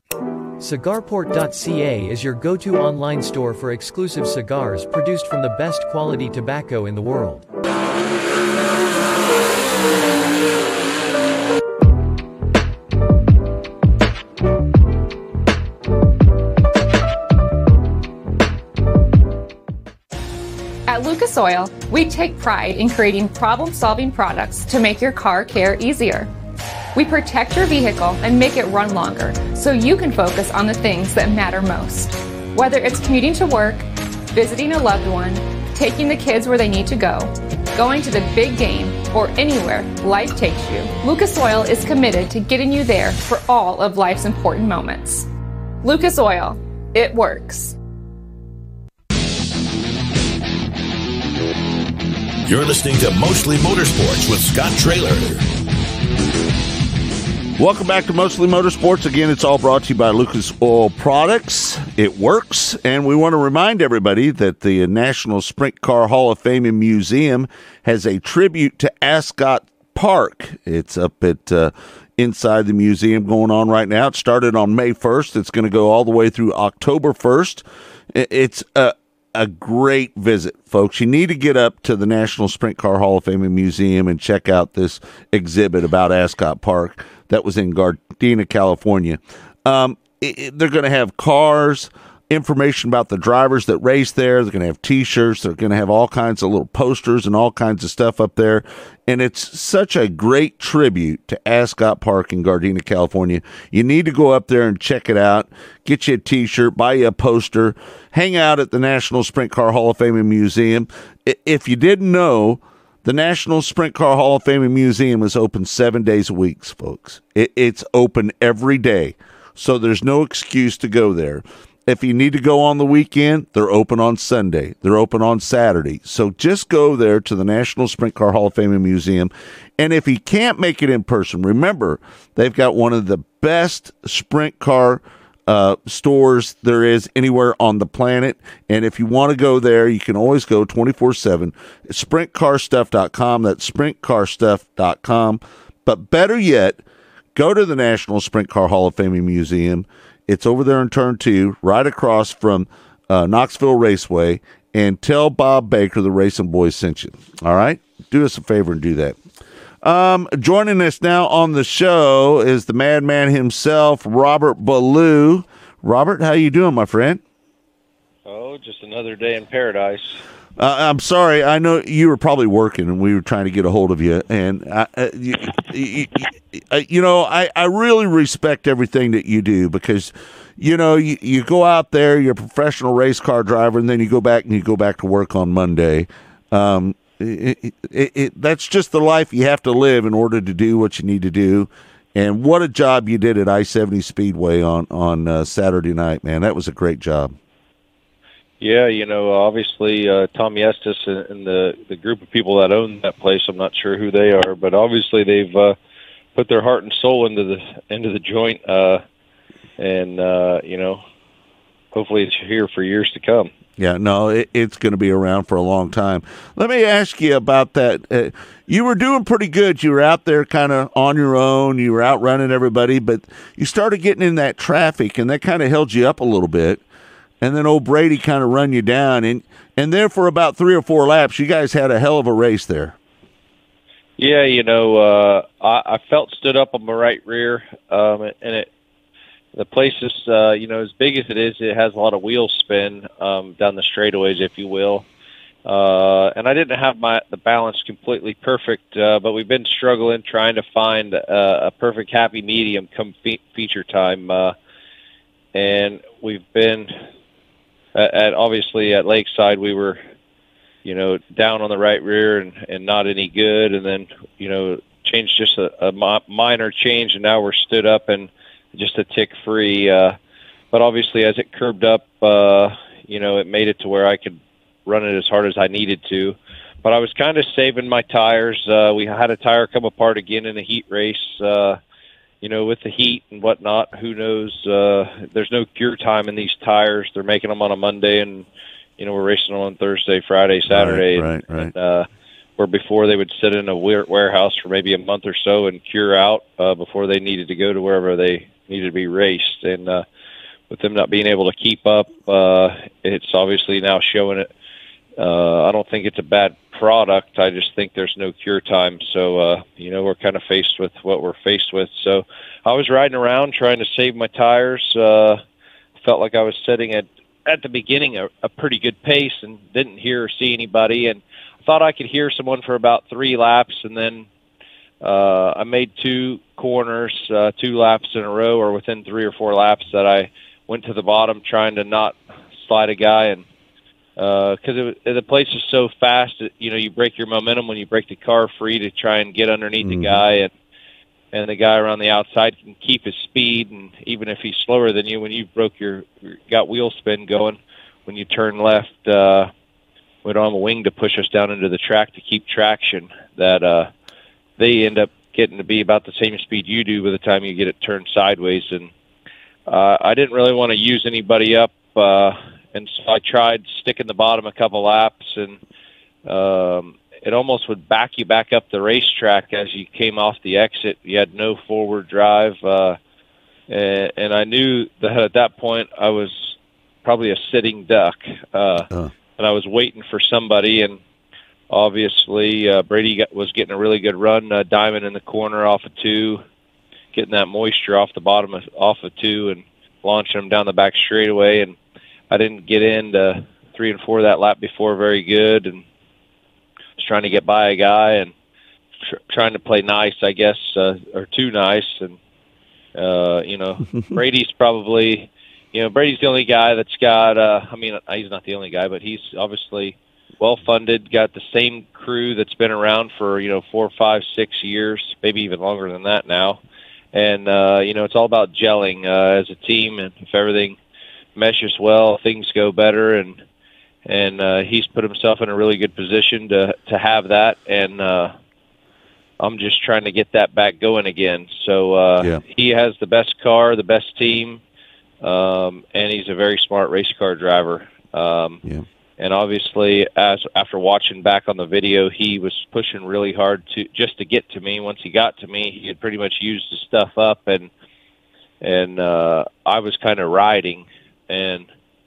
Cigarport.ca is your go-to online store for exclusive cigars produced from the best quality tobacco in the world. At Lucas Oil, we take pride in creating problem-solving products to make your car care easier. We protect your vehicle and make it run longer so you can focus on the things that matter most. Whether it's commuting to work, visiting a loved one, taking the kids where they need to go, going to the big game, or anywhere life takes you, Lucas Oil is committed to getting you there for all of life's important moments. Lucas Oil. It works. You're listening to Mostly Motorsports with Scott Traylor. Welcome back to Mostly Motorsports. Again, it's all brought to you by Lucas Oil Products. It works. And we want to remind everybody that the National Sprint Car Hall of Fame and Museum has a tribute to Ascot Park. It's up at inside the museum going on right now. It started on May 1st. It's going to go all the way through October 1st. It's a great visit, folks. You need to get up to the National Sprint Car Hall of Fame and Museum and check out this exhibit about Ascot Park that was in Gardena, California. They're going to have cars, information about the drivers that race there. They're going to have T-shirts. They're going to have all kinds of little posters and all kinds of stuff up there. And it's such a great tribute to Ascot Park in Gardena, California. You need to go up there and check it out. Get you a T-shirt, buy you a poster, hang out at the National Sprint Car Hall of Fame and Museum. If you didn't know, the National Sprint Car Hall of Fame and Museum is open 7 days a week, folks. It's open every day, so there's no excuse to go there. If you need to go on the weekend, they're open on Sunday. They're open on Saturday. So just go there to the National Sprint Car Hall of Fame and Museum. And if you can't make it in person, remember, they've got one of the best sprint car stores there is anywhere on the planet. And if you want to go there, you can always go 24/7. SprintCarStuff.com. That's SprintCarStuff.com. But better yet, go to the National Sprint Car Hall of Fame and Museum. It's over there in Turn 2, right across from Knoxville Raceway, and tell Bob Baker the Racing Boys sent you. All right? Do us a favor and do that. Joining us now on the show is the madman himself, Robert Ballou. Robert, how you doing, my friend? Oh, just another day in paradise. I'm sorry. I know you were probably working, and we were trying to get a hold of you. And you know, I really respect everything that you do because, you know, you go out there, you're a professional race car driver, and then you go back to work on Monday. That's just the life you have to live in order to do what you need to do. And what a job you did at I-70 Speedway on Saturday night, man. That was a great job. Yeah, you know, obviously Tom Yestis and the group of people that own that place, I'm not sure who they are, but obviously they've put their heart and soul into the joint, and you know, hopefully it's here for years to come. Yeah, no, it's going to be around for a long time. Let me ask you about that. You were doing pretty good. You were out there kind of on your own. You were outrunning everybody, but you started getting in that traffic, and that kind of held you up a little bit. And then old Brady kind of run you down, and there for about 3 or 4 laps, you guys had a hell of a race there. Yeah, you know, I felt stood up on my right rear, and the place is, you know, as big as it is, it has a lot of wheel spin down the straightaways, if you will. And I didn't have the balance completely perfect, but we've been struggling trying to find a perfect happy medium come feature time, and we've been. Obviously at Lakeside, we were, you know, down on the right rear and not any good. And then, you know, changed just a minor change, and now we're stood up and just a tick free. But obviously as it curbed up, you know, it made it to where I could run it as hard as I needed to. But I was kind of saving my tires. We had a tire come apart again in a heat race. You know, with the heat and whatnot, who knows? There's no cure time in these tires. They're making them on a Monday, and, you know, we're racing them on Thursday, Friday, Saturday. Right. And, where before they would sit in a warehouse for maybe a month or so and cure out before they needed to go to wherever they needed to be raced. And with them not being able to keep up, it's obviously now showing it. I don't think it's a bad product. I just think there's no cure time. So, you know, we're kind of faced with what we're faced with. So I was riding around trying to save my tires. Felt like I was sitting at the beginning a pretty good pace and didn't hear or see anybody. And I thought I could hear someone for about 3 laps. And then I made 2 corners, 2 laps in a row, or within 3 or 4 laps, that I went to the bottom trying to not slide a guy. And because the place is so fast, you know, you break your momentum when you break the car free to try and get underneath the guy. and the guy around the outside can keep his speed, and even if he's slower than you, when you got wheel spin going, when you turn left, we don't have a wing to push us down into the track to keep traction, that they end up getting to be about the same speed you do by the time you get it turned sideways. And I didn't really want to use anybody up, and so I tried sticking the bottom a couple laps, and it almost would back you back up the racetrack as you came off the exit. You had no forward drive, and I knew that at that point I was probably a sitting duck, and I was waiting for somebody, and obviously Brady was getting a really good run, diamond in the corner off of 2, getting that moisture off the bottom off of 2 and launching them down the back straightaway. And I didn't get into 3 and 4 that lap before very good, and was trying to get by a guy and trying to play nice, I guess, or too nice. And, Brady's probably, Brady's the only guy that's got, he's not the only guy, but he's obviously well-funded, got the same crew that's been around for, 4, 5, 6 years, maybe even longer than that now. And, it's all about gelling as a team, and if everything meshes well, things go better, and he's put himself in a really good position to have that, and I'm just trying to get that back going again. So he has the best car, the best team, and he's a very smart race car driver. And obviously, after watching back on the video, he was pushing really hard to get to me. Once he got to me, he had pretty much used his stuff up, and I was kind of riding. And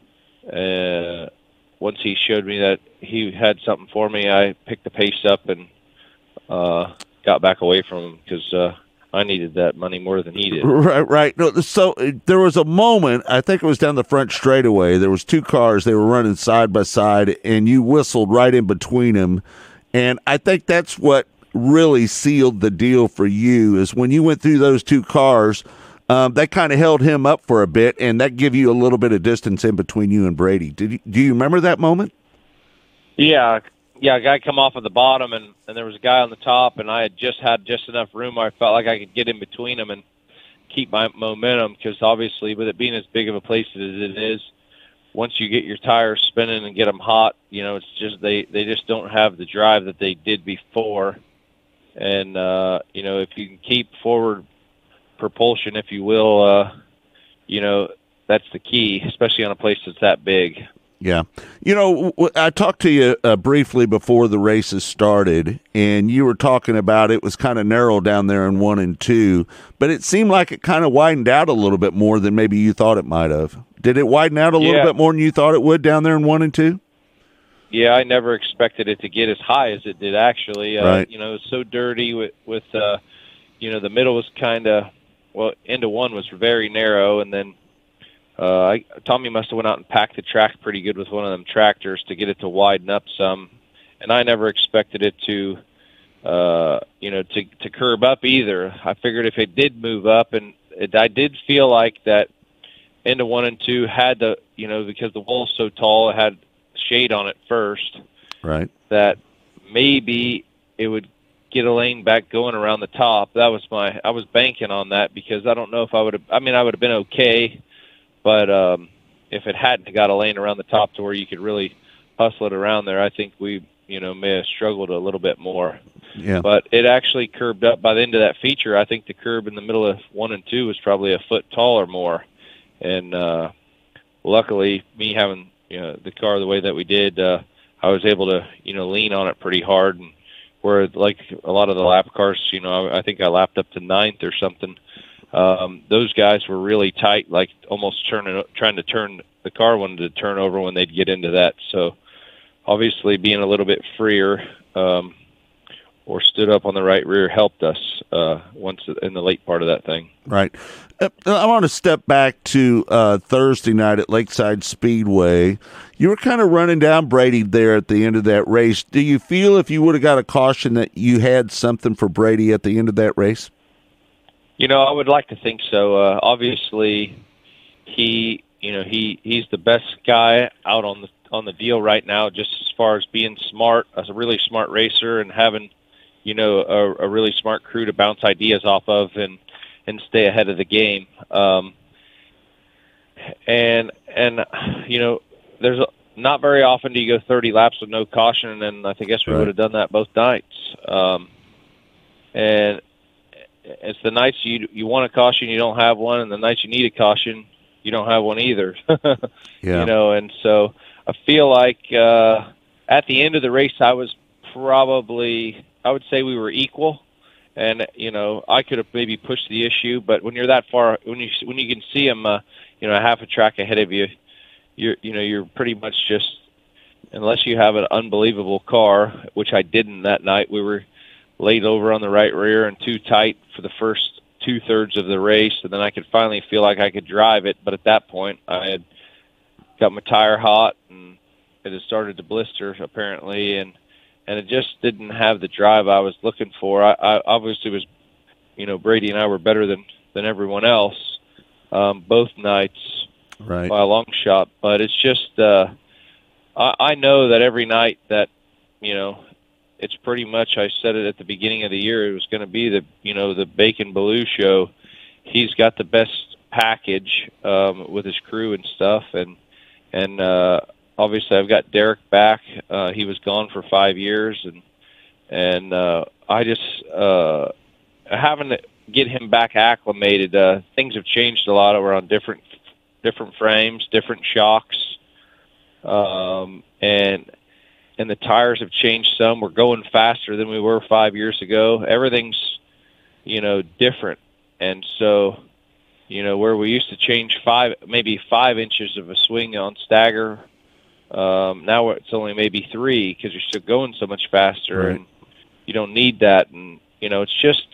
once he showed me that he had something for me, I picked the pace up and got back away from him, because I needed that money more than he did. Right. No, so there was a moment, I think it was down the front straightaway, there was 2 cars, they were running side by side, and you whistled right in between them. And I think that's what really sealed the deal for you, is when you went through those 2 cars, that kind of held him up for a bit, and that gave you a little bit of distance in between you and Brady. Do you remember that moment? Yeah, a guy come off of the bottom, and there was a guy on the top, and I had just enough room where I felt like I could get in between them and keep my momentum, because obviously with it being as big of a place as it is, once you get your tires spinning and get them hot, it's just they just don't have the drive that they did before. And, if you can keep forward propulsion, if you will, that's the key, especially on a place that's that big. Yeah. I talked to you briefly before the races started, and you were talking about it was kind of narrow down there in 1 and 2, but it seemed like it kind of widened out a little bit more than maybe you thought it might have. Did it widen out a little bit more than you thought it would down there in 1 and 2? Yeah, I never expected it to get as high as it did, actually. Right. It was so dirty with the middle was kind of, into 1 was very narrow, and then Tommy must have went out and packed the track pretty good with one of them tractors to get it to widen up some, and I never expected it to curb up either. I figured if it did move up, and I did feel like that into 1 and 2 had the, because the wall's so tall, it had shade on it first. Right. That maybe it would get a lane back going around the top. I was banking on that, because I don't know if I would have been okay. But if it hadn't got a lane around the top to where you could really hustle it around there, I think we, may have struggled a little bit more. Yeah. But it actually curbed up by the end of that feature. I think the curb in the middle of 1 and 2 was probably a foot tall or more. And luckily, me having the car the way that we did, I was able to lean on it pretty hard. And where like a lot of the lap cars, I think I lapped up to 9th or something. Those guys were really tight, like almost trying to turn the car, wanted to turn over when they'd get into that. So obviously being a little bit freer or stood up on the right rear helped us once in the late part of that thing. Right. I want to step back to Thursday night at Lakeside Speedway. You were kind of running down Brady there at the end of that race. Do you feel if you would have got a caution that you had something for Brady at the end of that race? I would like to think so. Obviously, he's the best guy out on the deal right now, just as far as being smart, as a really smart racer, and having, a really smart crew to bounce ideas off of and stay ahead of the game. And there's not very often do you go 30 laps with no caution, and I guess we would have done that both nights. And it's the nights you want a caution, you don't have one, and the nights you need a caution, you don't have one either. And so I feel like at the end of the race, I would say we were equal. And I could have maybe pushed the issue, but when you're that far, when you can see them, half a track ahead of you, you're pretty much just, unless you have an unbelievable car, which I didn't that night. We were laid over on the right rear and too tight for the first 2/3 of the race, and then I could finally feel like I could drive it. But at that point, I had got my tire hot, and it had started to blister apparently, and it just didn't have the drive I was looking for. I obviously was, Brady and I were better than everyone else both nights by a long shot. But it's just I know that every night that it's pretty much, I said it at the beginning of the year, it was going to be the Bacon Ballou show. He's got the best package with his crew and stuff, and obviously I've got Derek back. He was gone for 5 years, and I just having to get him back acclimated. Things have changed a lot. We're on different frames, different shocks, and the tires have changed some. We're going faster than we were 5 years ago. Everything's, different. And so, where we used to change maybe 5 inches of a swing on stagger, now it's only maybe 3 because you're still going so much faster, and you don't need that. And, it's just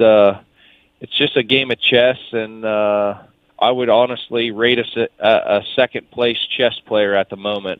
a game of chess, and I would honestly rate us a second-place chess player at the moment.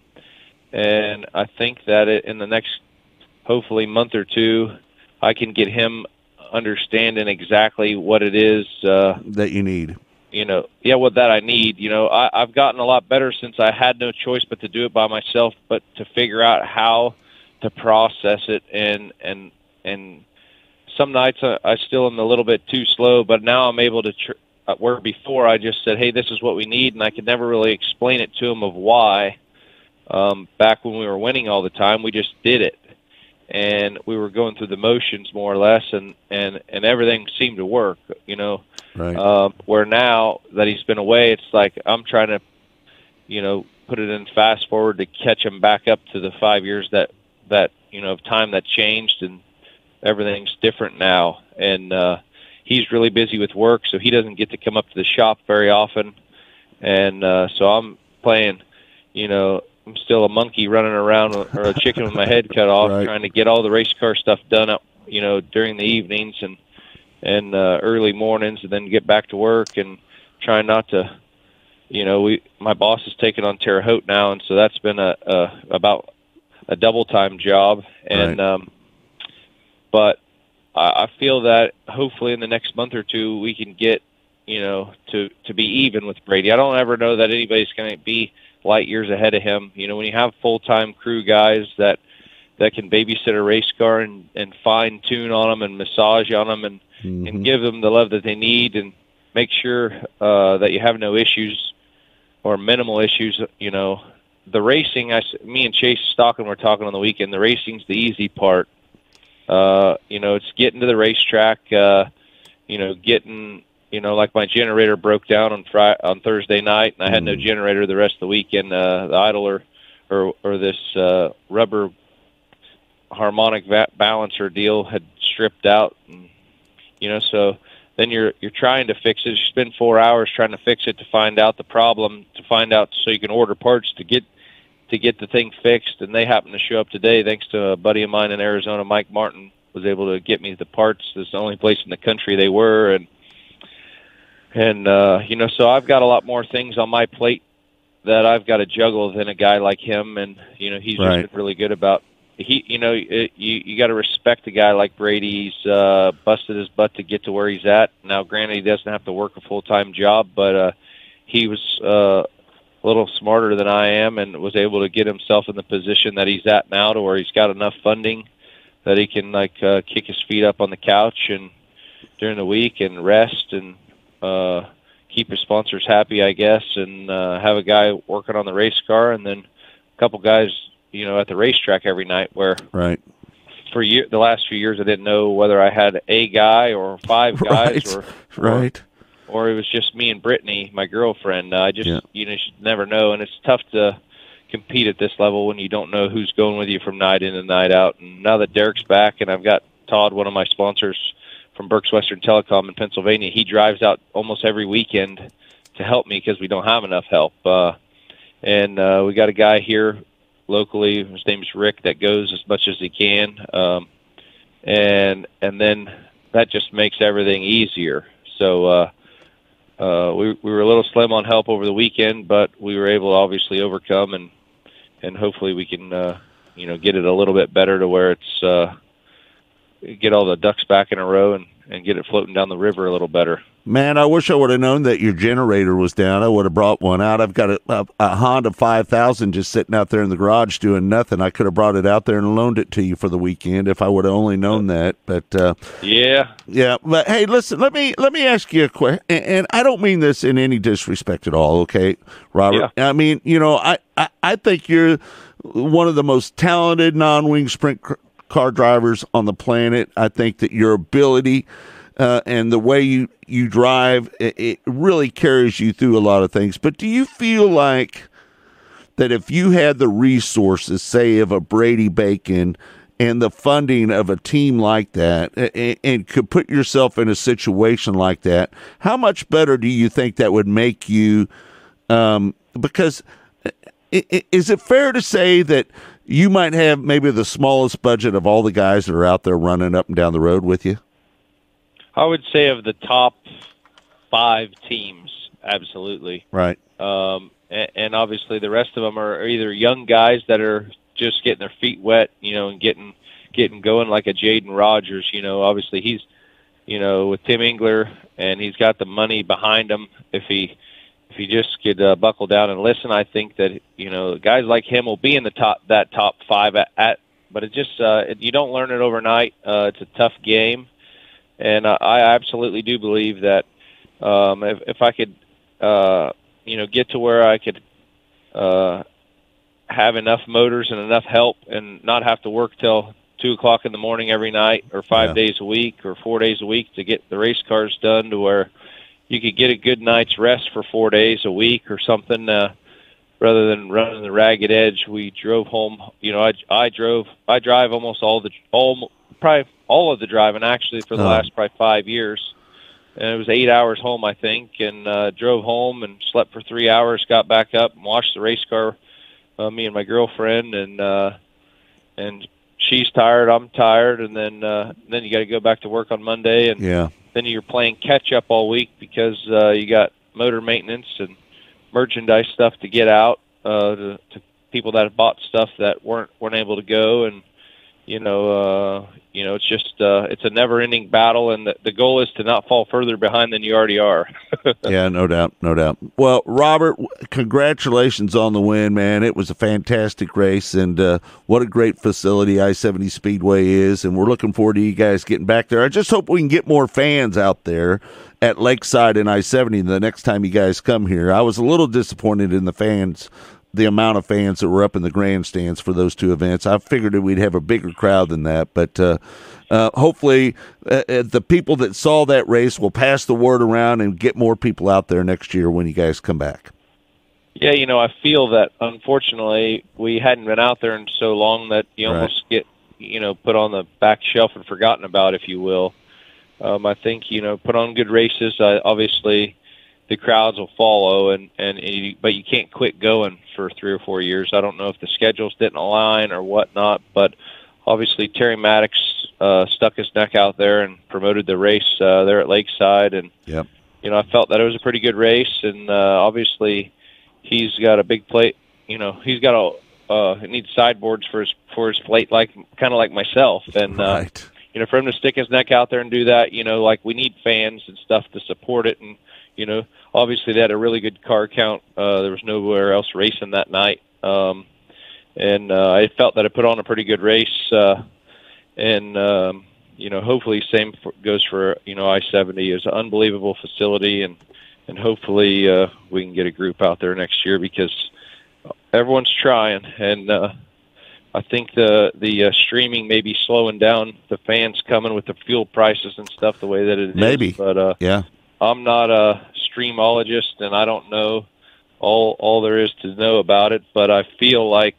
And I think that in the next, hopefully, month or two, I can get him understanding exactly what it is that you need. What that I need. I've gotten a lot better since I had no choice but to do it by myself, but to figure out how to process it. And some nights I still am a little bit too slow, but now I'm able to. Where before I just said, "Hey, this is what we need," and I could never really explain it to him of why. Back when we were winning all the time, we just did it, and we were going through the motions more or less, and everything seemed to work, where now that he's been away, it's like I'm trying to, put it in fast forward to catch him back up to the 5 years that of time that changed, and everything's different now. And he's really busy with work, so he doesn't get to come up to the shop very often, and so I'm playing, I'm still a monkey running around, or a chicken with my head cut off, trying to get all the race car stuff done up, during the evenings and early mornings, and then get back to work and trying not to, my boss is taking on Terre Haute now, and so that's been about a double time job, and but I feel that hopefully in the next month or two we can get, to be even with Brady. I don't ever know that anybody's going to be light years ahead of him. When you have full-time crew guys that can babysit a race car and fine-tune on them and massage on them and give them the love that they need and make sure that you have no issues or minimal issues. The racing, me and Chase Stocking were talking on the weekend, the racing's the easy part. It's getting to the racetrack, getting, like my generator broke down on Thursday night, and I had no generator the rest of the weekend. The idler or this rubber harmonic balancer deal had stripped out, and so then you're trying to fix it. You spend 4 hours trying to fix it to find out the problem, so you can order parts to get the thing fixed. And they happened to show up today, thanks to a buddy of mine in Arizona, Mike Martin, was able to get me the parts. It's the only place in the country they were, and so I've got a lot more things on my plate that I've got to juggle than a guy like him. And he's just been really good about. You got to respect a guy like Brady. He's busted his butt to get to where he's at. Now, granted, he doesn't have to work a full-time job, but he was a little smarter than I am and was able to get himself in the position that he's at now, to where he's got enough funding that he can kick his feet up on the couch and during the week and rest and keep his sponsors happy, I guess, and have a guy working on the race car, and then a couple guys, at the racetrack every night. Where right. For the last few years, I didn't know whether I had a guy or 5 guys, or it was just me and Brittany, my girlfriend. You should never know, and it's tough to compete at this level when you don't know who's going with you from night in and night out. And now that Derek's back, and I've got Todd, one of my sponsors from Berks Western Telecom in Pennsylvania, he drives out almost every weekend to help me because we don't have enough help. And we got a guy here locally, his name's Rick, that goes as much as he can. And then that just makes everything easier. So we were a little slim on help over the weekend, but we were able to obviously overcome, and hopefully we can get it a little bit better to where it's get all the ducks back in a row and get it floating down the river a little better. Man, I wish I would have known that your generator was down. I would have brought one out. I've got a Honda 5000 just sitting out there in the garage doing nothing. I could have brought it out there and loaned it to you for the weekend if I would have only known that. But yeah. But hey, listen, let me ask you a question, and I don't mean this in any disrespect at all. Okay, Robert. Yeah. I mean, I think you're one of the most talented non-wing sprint car drivers on the planet. I think that your ability and the way you drive, it really carries you through a lot of things. But do you feel like that if you had the resources, say, of a Brady Bacon and the funding of a team like that, and could put yourself in a situation like that, how much better do you think that would make you? Because is it fair to say that you might have maybe the smallest budget of all the guys that are out there running up and down the road with you? I would say of the top 5 teams, absolutely. Right. And obviously the rest of them are either young guys that are just getting their feet wet, and getting going, like a Jaden Rogers. Obviously he's, with Tim Engler, and he's got the money behind him. If he just could buckle down and listen, I think that guys like him will be in the top 5 but it just you don't learn it overnight. It's a tough game. And I absolutely do believe that if I could, get to where I could have enough motors and enough help and not have to work till 2 o'clock in the morning every night, or 5 days a week, or 4 days a week to get the race cars done, to where you could get a good night's rest for 4 days a week or something, rather than running the ragged edge. We drove home. I drive almost probably all of the driving, actually, for the last probably 5 years. And it was 8 hours home, I think, and drove home and slept for 3 hours, got back up and washed the race car, me and my girlfriend, and she's tired, I'm tired, and then you got to go back to work on Monday, and then you're playing catch up all week because you got motor maintenance and merchandise stuff to get out to people that have bought stuff that weren't able to go, and it's just it's a never-ending battle, and the goal is to not fall further behind than you already are. Yeah, no doubt. Well, Robert, congratulations on the win, man. It was a fantastic race, and what a great facility I-70 Speedway is, and we're looking forward to you guys getting back there. I just hope we can get more fans out there at Lakeside and I-70 the next time you guys come here. I was a little disappointed in the amount of fans that were up in the grandstands for those 2 events. I figured that we'd have a bigger crowd than that, but hopefully the people that saw that race will pass the word around and get more people out there next year when you guys come back. Yeah, I feel that, unfortunately, we hadn't been out there in so long that you almost get, put on the back shelf and forgotten about, if you will. I think, put on good races. Obviously, the crowds will follow, but you can't quit going for 3 or 4 years. I don't know if the schedules didn't align or whatnot, but obviously Terry Maddox stuck his neck out there and promoted the race there at Lakeside, and I felt that it was a pretty good race, and obviously he's got a big plate. He's got he needs sideboards for his plate, kind of like myself, and for him to stick his neck out there and do that, we need fans and stuff to support it, and obviously they had a really good car count. There was nowhere else racing that night. And I felt that I put on a pretty good race. and hopefully same goes for I-70. It's an unbelievable facility, and hopefully we can get a group out there next year because everyone's trying, and I think the streaming may be slowing down the fans coming with the fuel prices and stuff the way that it maybe. is. But yeah, I'm not a streamologist, and I don't know all there is to know about it. But I feel like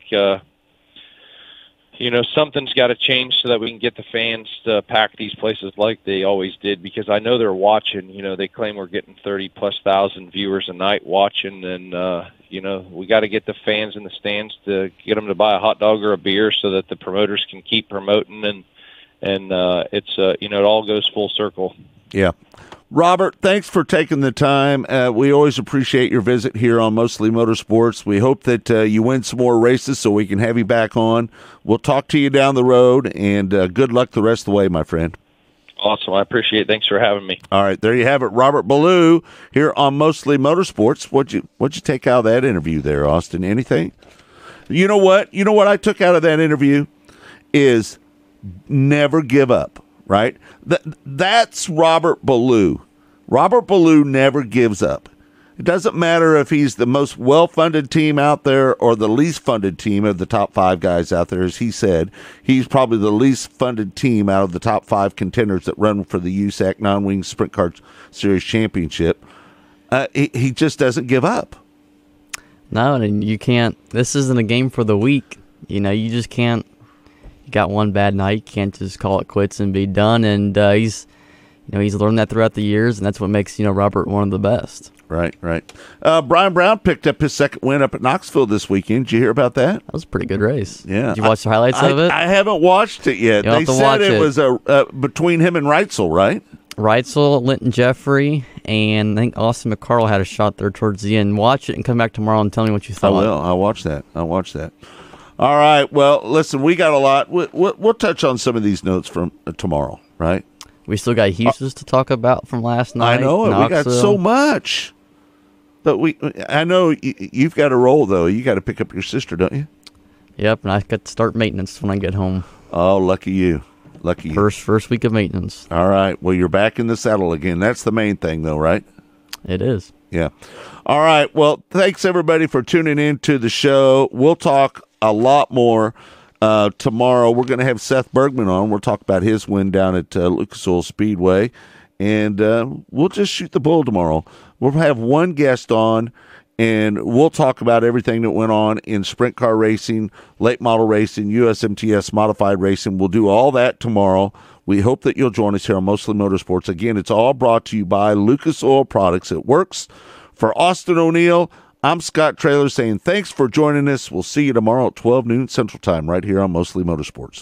something's got to change so that we can get the fans to pack these places like they always did. Because I know they're watching. They claim we're getting 30,000+ viewers a night watching, and we got to get the fans in the stands to get them to buy a hot dog or a beer so that the promoters can keep promoting, and it's it all goes full circle. Yeah. Robert, thanks for taking the time. We always appreciate your visit here on Mostly Motorsports. We hope that you win some more races so we can have you back on. We'll talk to you down the road, and good luck the rest of the way, my friend. Awesome. I appreciate it. Thanks for having me. All right, there you have it. Robert Ballou here on Mostly Motorsports. What'd you take out of that interview there, Austin? Anything? You know what? You know what I took out of that interview is never give up, right? That's Robert Ballou. Robert Ballou never gives up. It doesn't matter if he's the most well-funded team out there or the least funded team of the top 5 guys out there. As he said, he's probably the least funded team out of the top 5 contenders that run for the USAC Non-Wing Sprint Car Series Championship. He just doesn't give up. No, and you can't. This isn't a game for the weak. You just can't. You got one bad night, you can't just call it quits and be done. And he's learned that throughout the years, and that's what makes Robert one of the best. Right. Brian Brown picked up his second win up at Knoxville this weekend. Did you hear about that? That was a pretty good race. Yeah. Did you watch the highlights of it? I haven't watched it yet. They said it was between him and Reitzel, right? Reitzel, Linton Jeffrey, and I think Austin McCarl had a shot there towards the end. Watch it and come back tomorrow and tell me what you thought. I will. I'll watch that. All right. Well, listen, we got a lot. We'll touch on some of these notes from tomorrow, right? We still got Huses to talk about from last night. I know it. We got so much. But I know you've got to roll, though. You got to pick up your sister, don't you? Yep, and I got to start maintenance when I get home. Oh, lucky you. First week of maintenance. All right. Well, you're back in the saddle again. That's the main thing, though, right? It is. Yeah. All right. Well, thanks, everybody, for tuning in to the show. We'll talk a lot more tomorrow. We're going to have Seth Bergman on. We'll talk about his win down at Lucas Oil Speedway. And we'll just shoot the bull tomorrow. We'll have one guest on, and we'll talk about everything that went on in sprint car racing, late model racing, USMTS modified racing. We'll do all that tomorrow. We hope that you'll join us here on Mostly Motorsports. Again, it's all brought to you by Lucas Oil Products. It works. For Austin O'Neill, I'm Scott Traylor saying thanks for joining us. We'll see you tomorrow at 12 noon Central Time right here on Mostly Motorsports.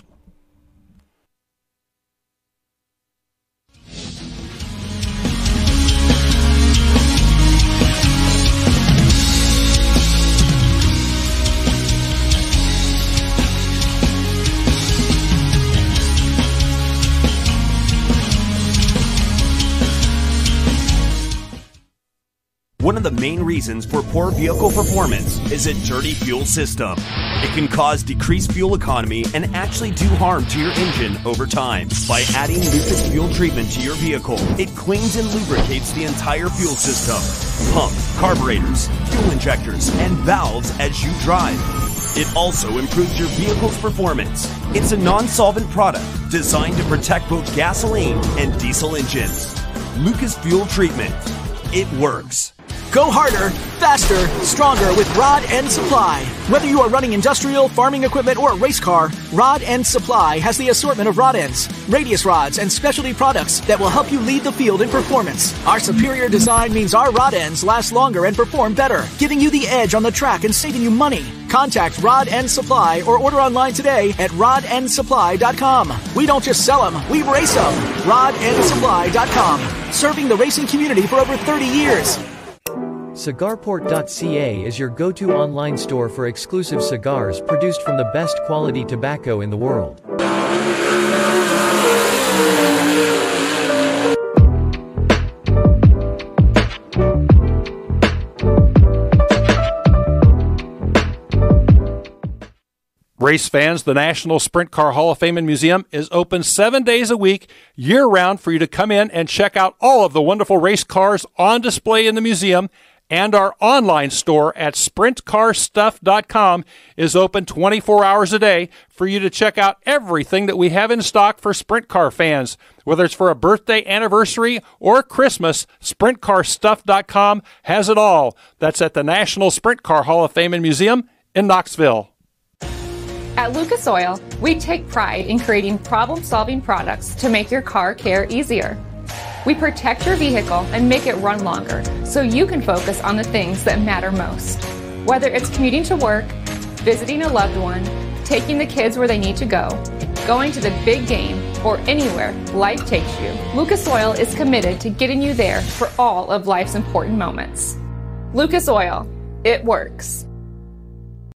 One of the main reasons for poor vehicle performance is a dirty fuel system. It can cause decreased fuel economy and actually do harm to your engine over time. By adding Lucas Fuel Treatment to your vehicle, it cleans and lubricates the entire fuel system, pump, carburetors, fuel injectors, and valves as you drive. It also improves your vehicle's performance. It's a non-solvent product designed to protect both gasoline and diesel engines. Lucas Fuel Treatment. It works. Go harder, faster, stronger with Rod End Supply. Whether you are running industrial, farming equipment, or a race car, Rod End Supply has the assortment of rod ends, radius rods, and specialty products that will help you lead the field in performance. Our superior design means our rod ends last longer and perform better, giving you the edge on the track and saving you money. Contact Rod End Supply or order online today at rodendsupply.com. We don't just sell them, we race them. rodendsupply.com. Serving the racing community for over 30 years. Cigarport.ca is your go-to online store for exclusive cigars produced from the best quality tobacco in the world. Race fans, the National Sprint Car Hall of Fame and Museum is open 7 days a week, year-round, for you to come in and check out all of the wonderful race cars on display in the museum. And our online store at sprintcarstuff.com is open 24 hours a day for you to check out everything that we have in stock for sprint car fans. Whether it's for a birthday, anniversary, or Christmas, sprintcarstuff.com has it all. That's at the National Sprint Car Hall of Fame and Museum in Knoxville. At Lucas Oil, we take pride in creating problem-solving products to make your car care easier. We protect your vehicle and make it run longer so you can focus on the things that matter most. Whether it's commuting to work, visiting a loved one, taking the kids where they need to go, going to the big game, or anywhere life takes you, Lucas Oil is committed to getting you there for all of life's important moments. Lucas Oil, it works.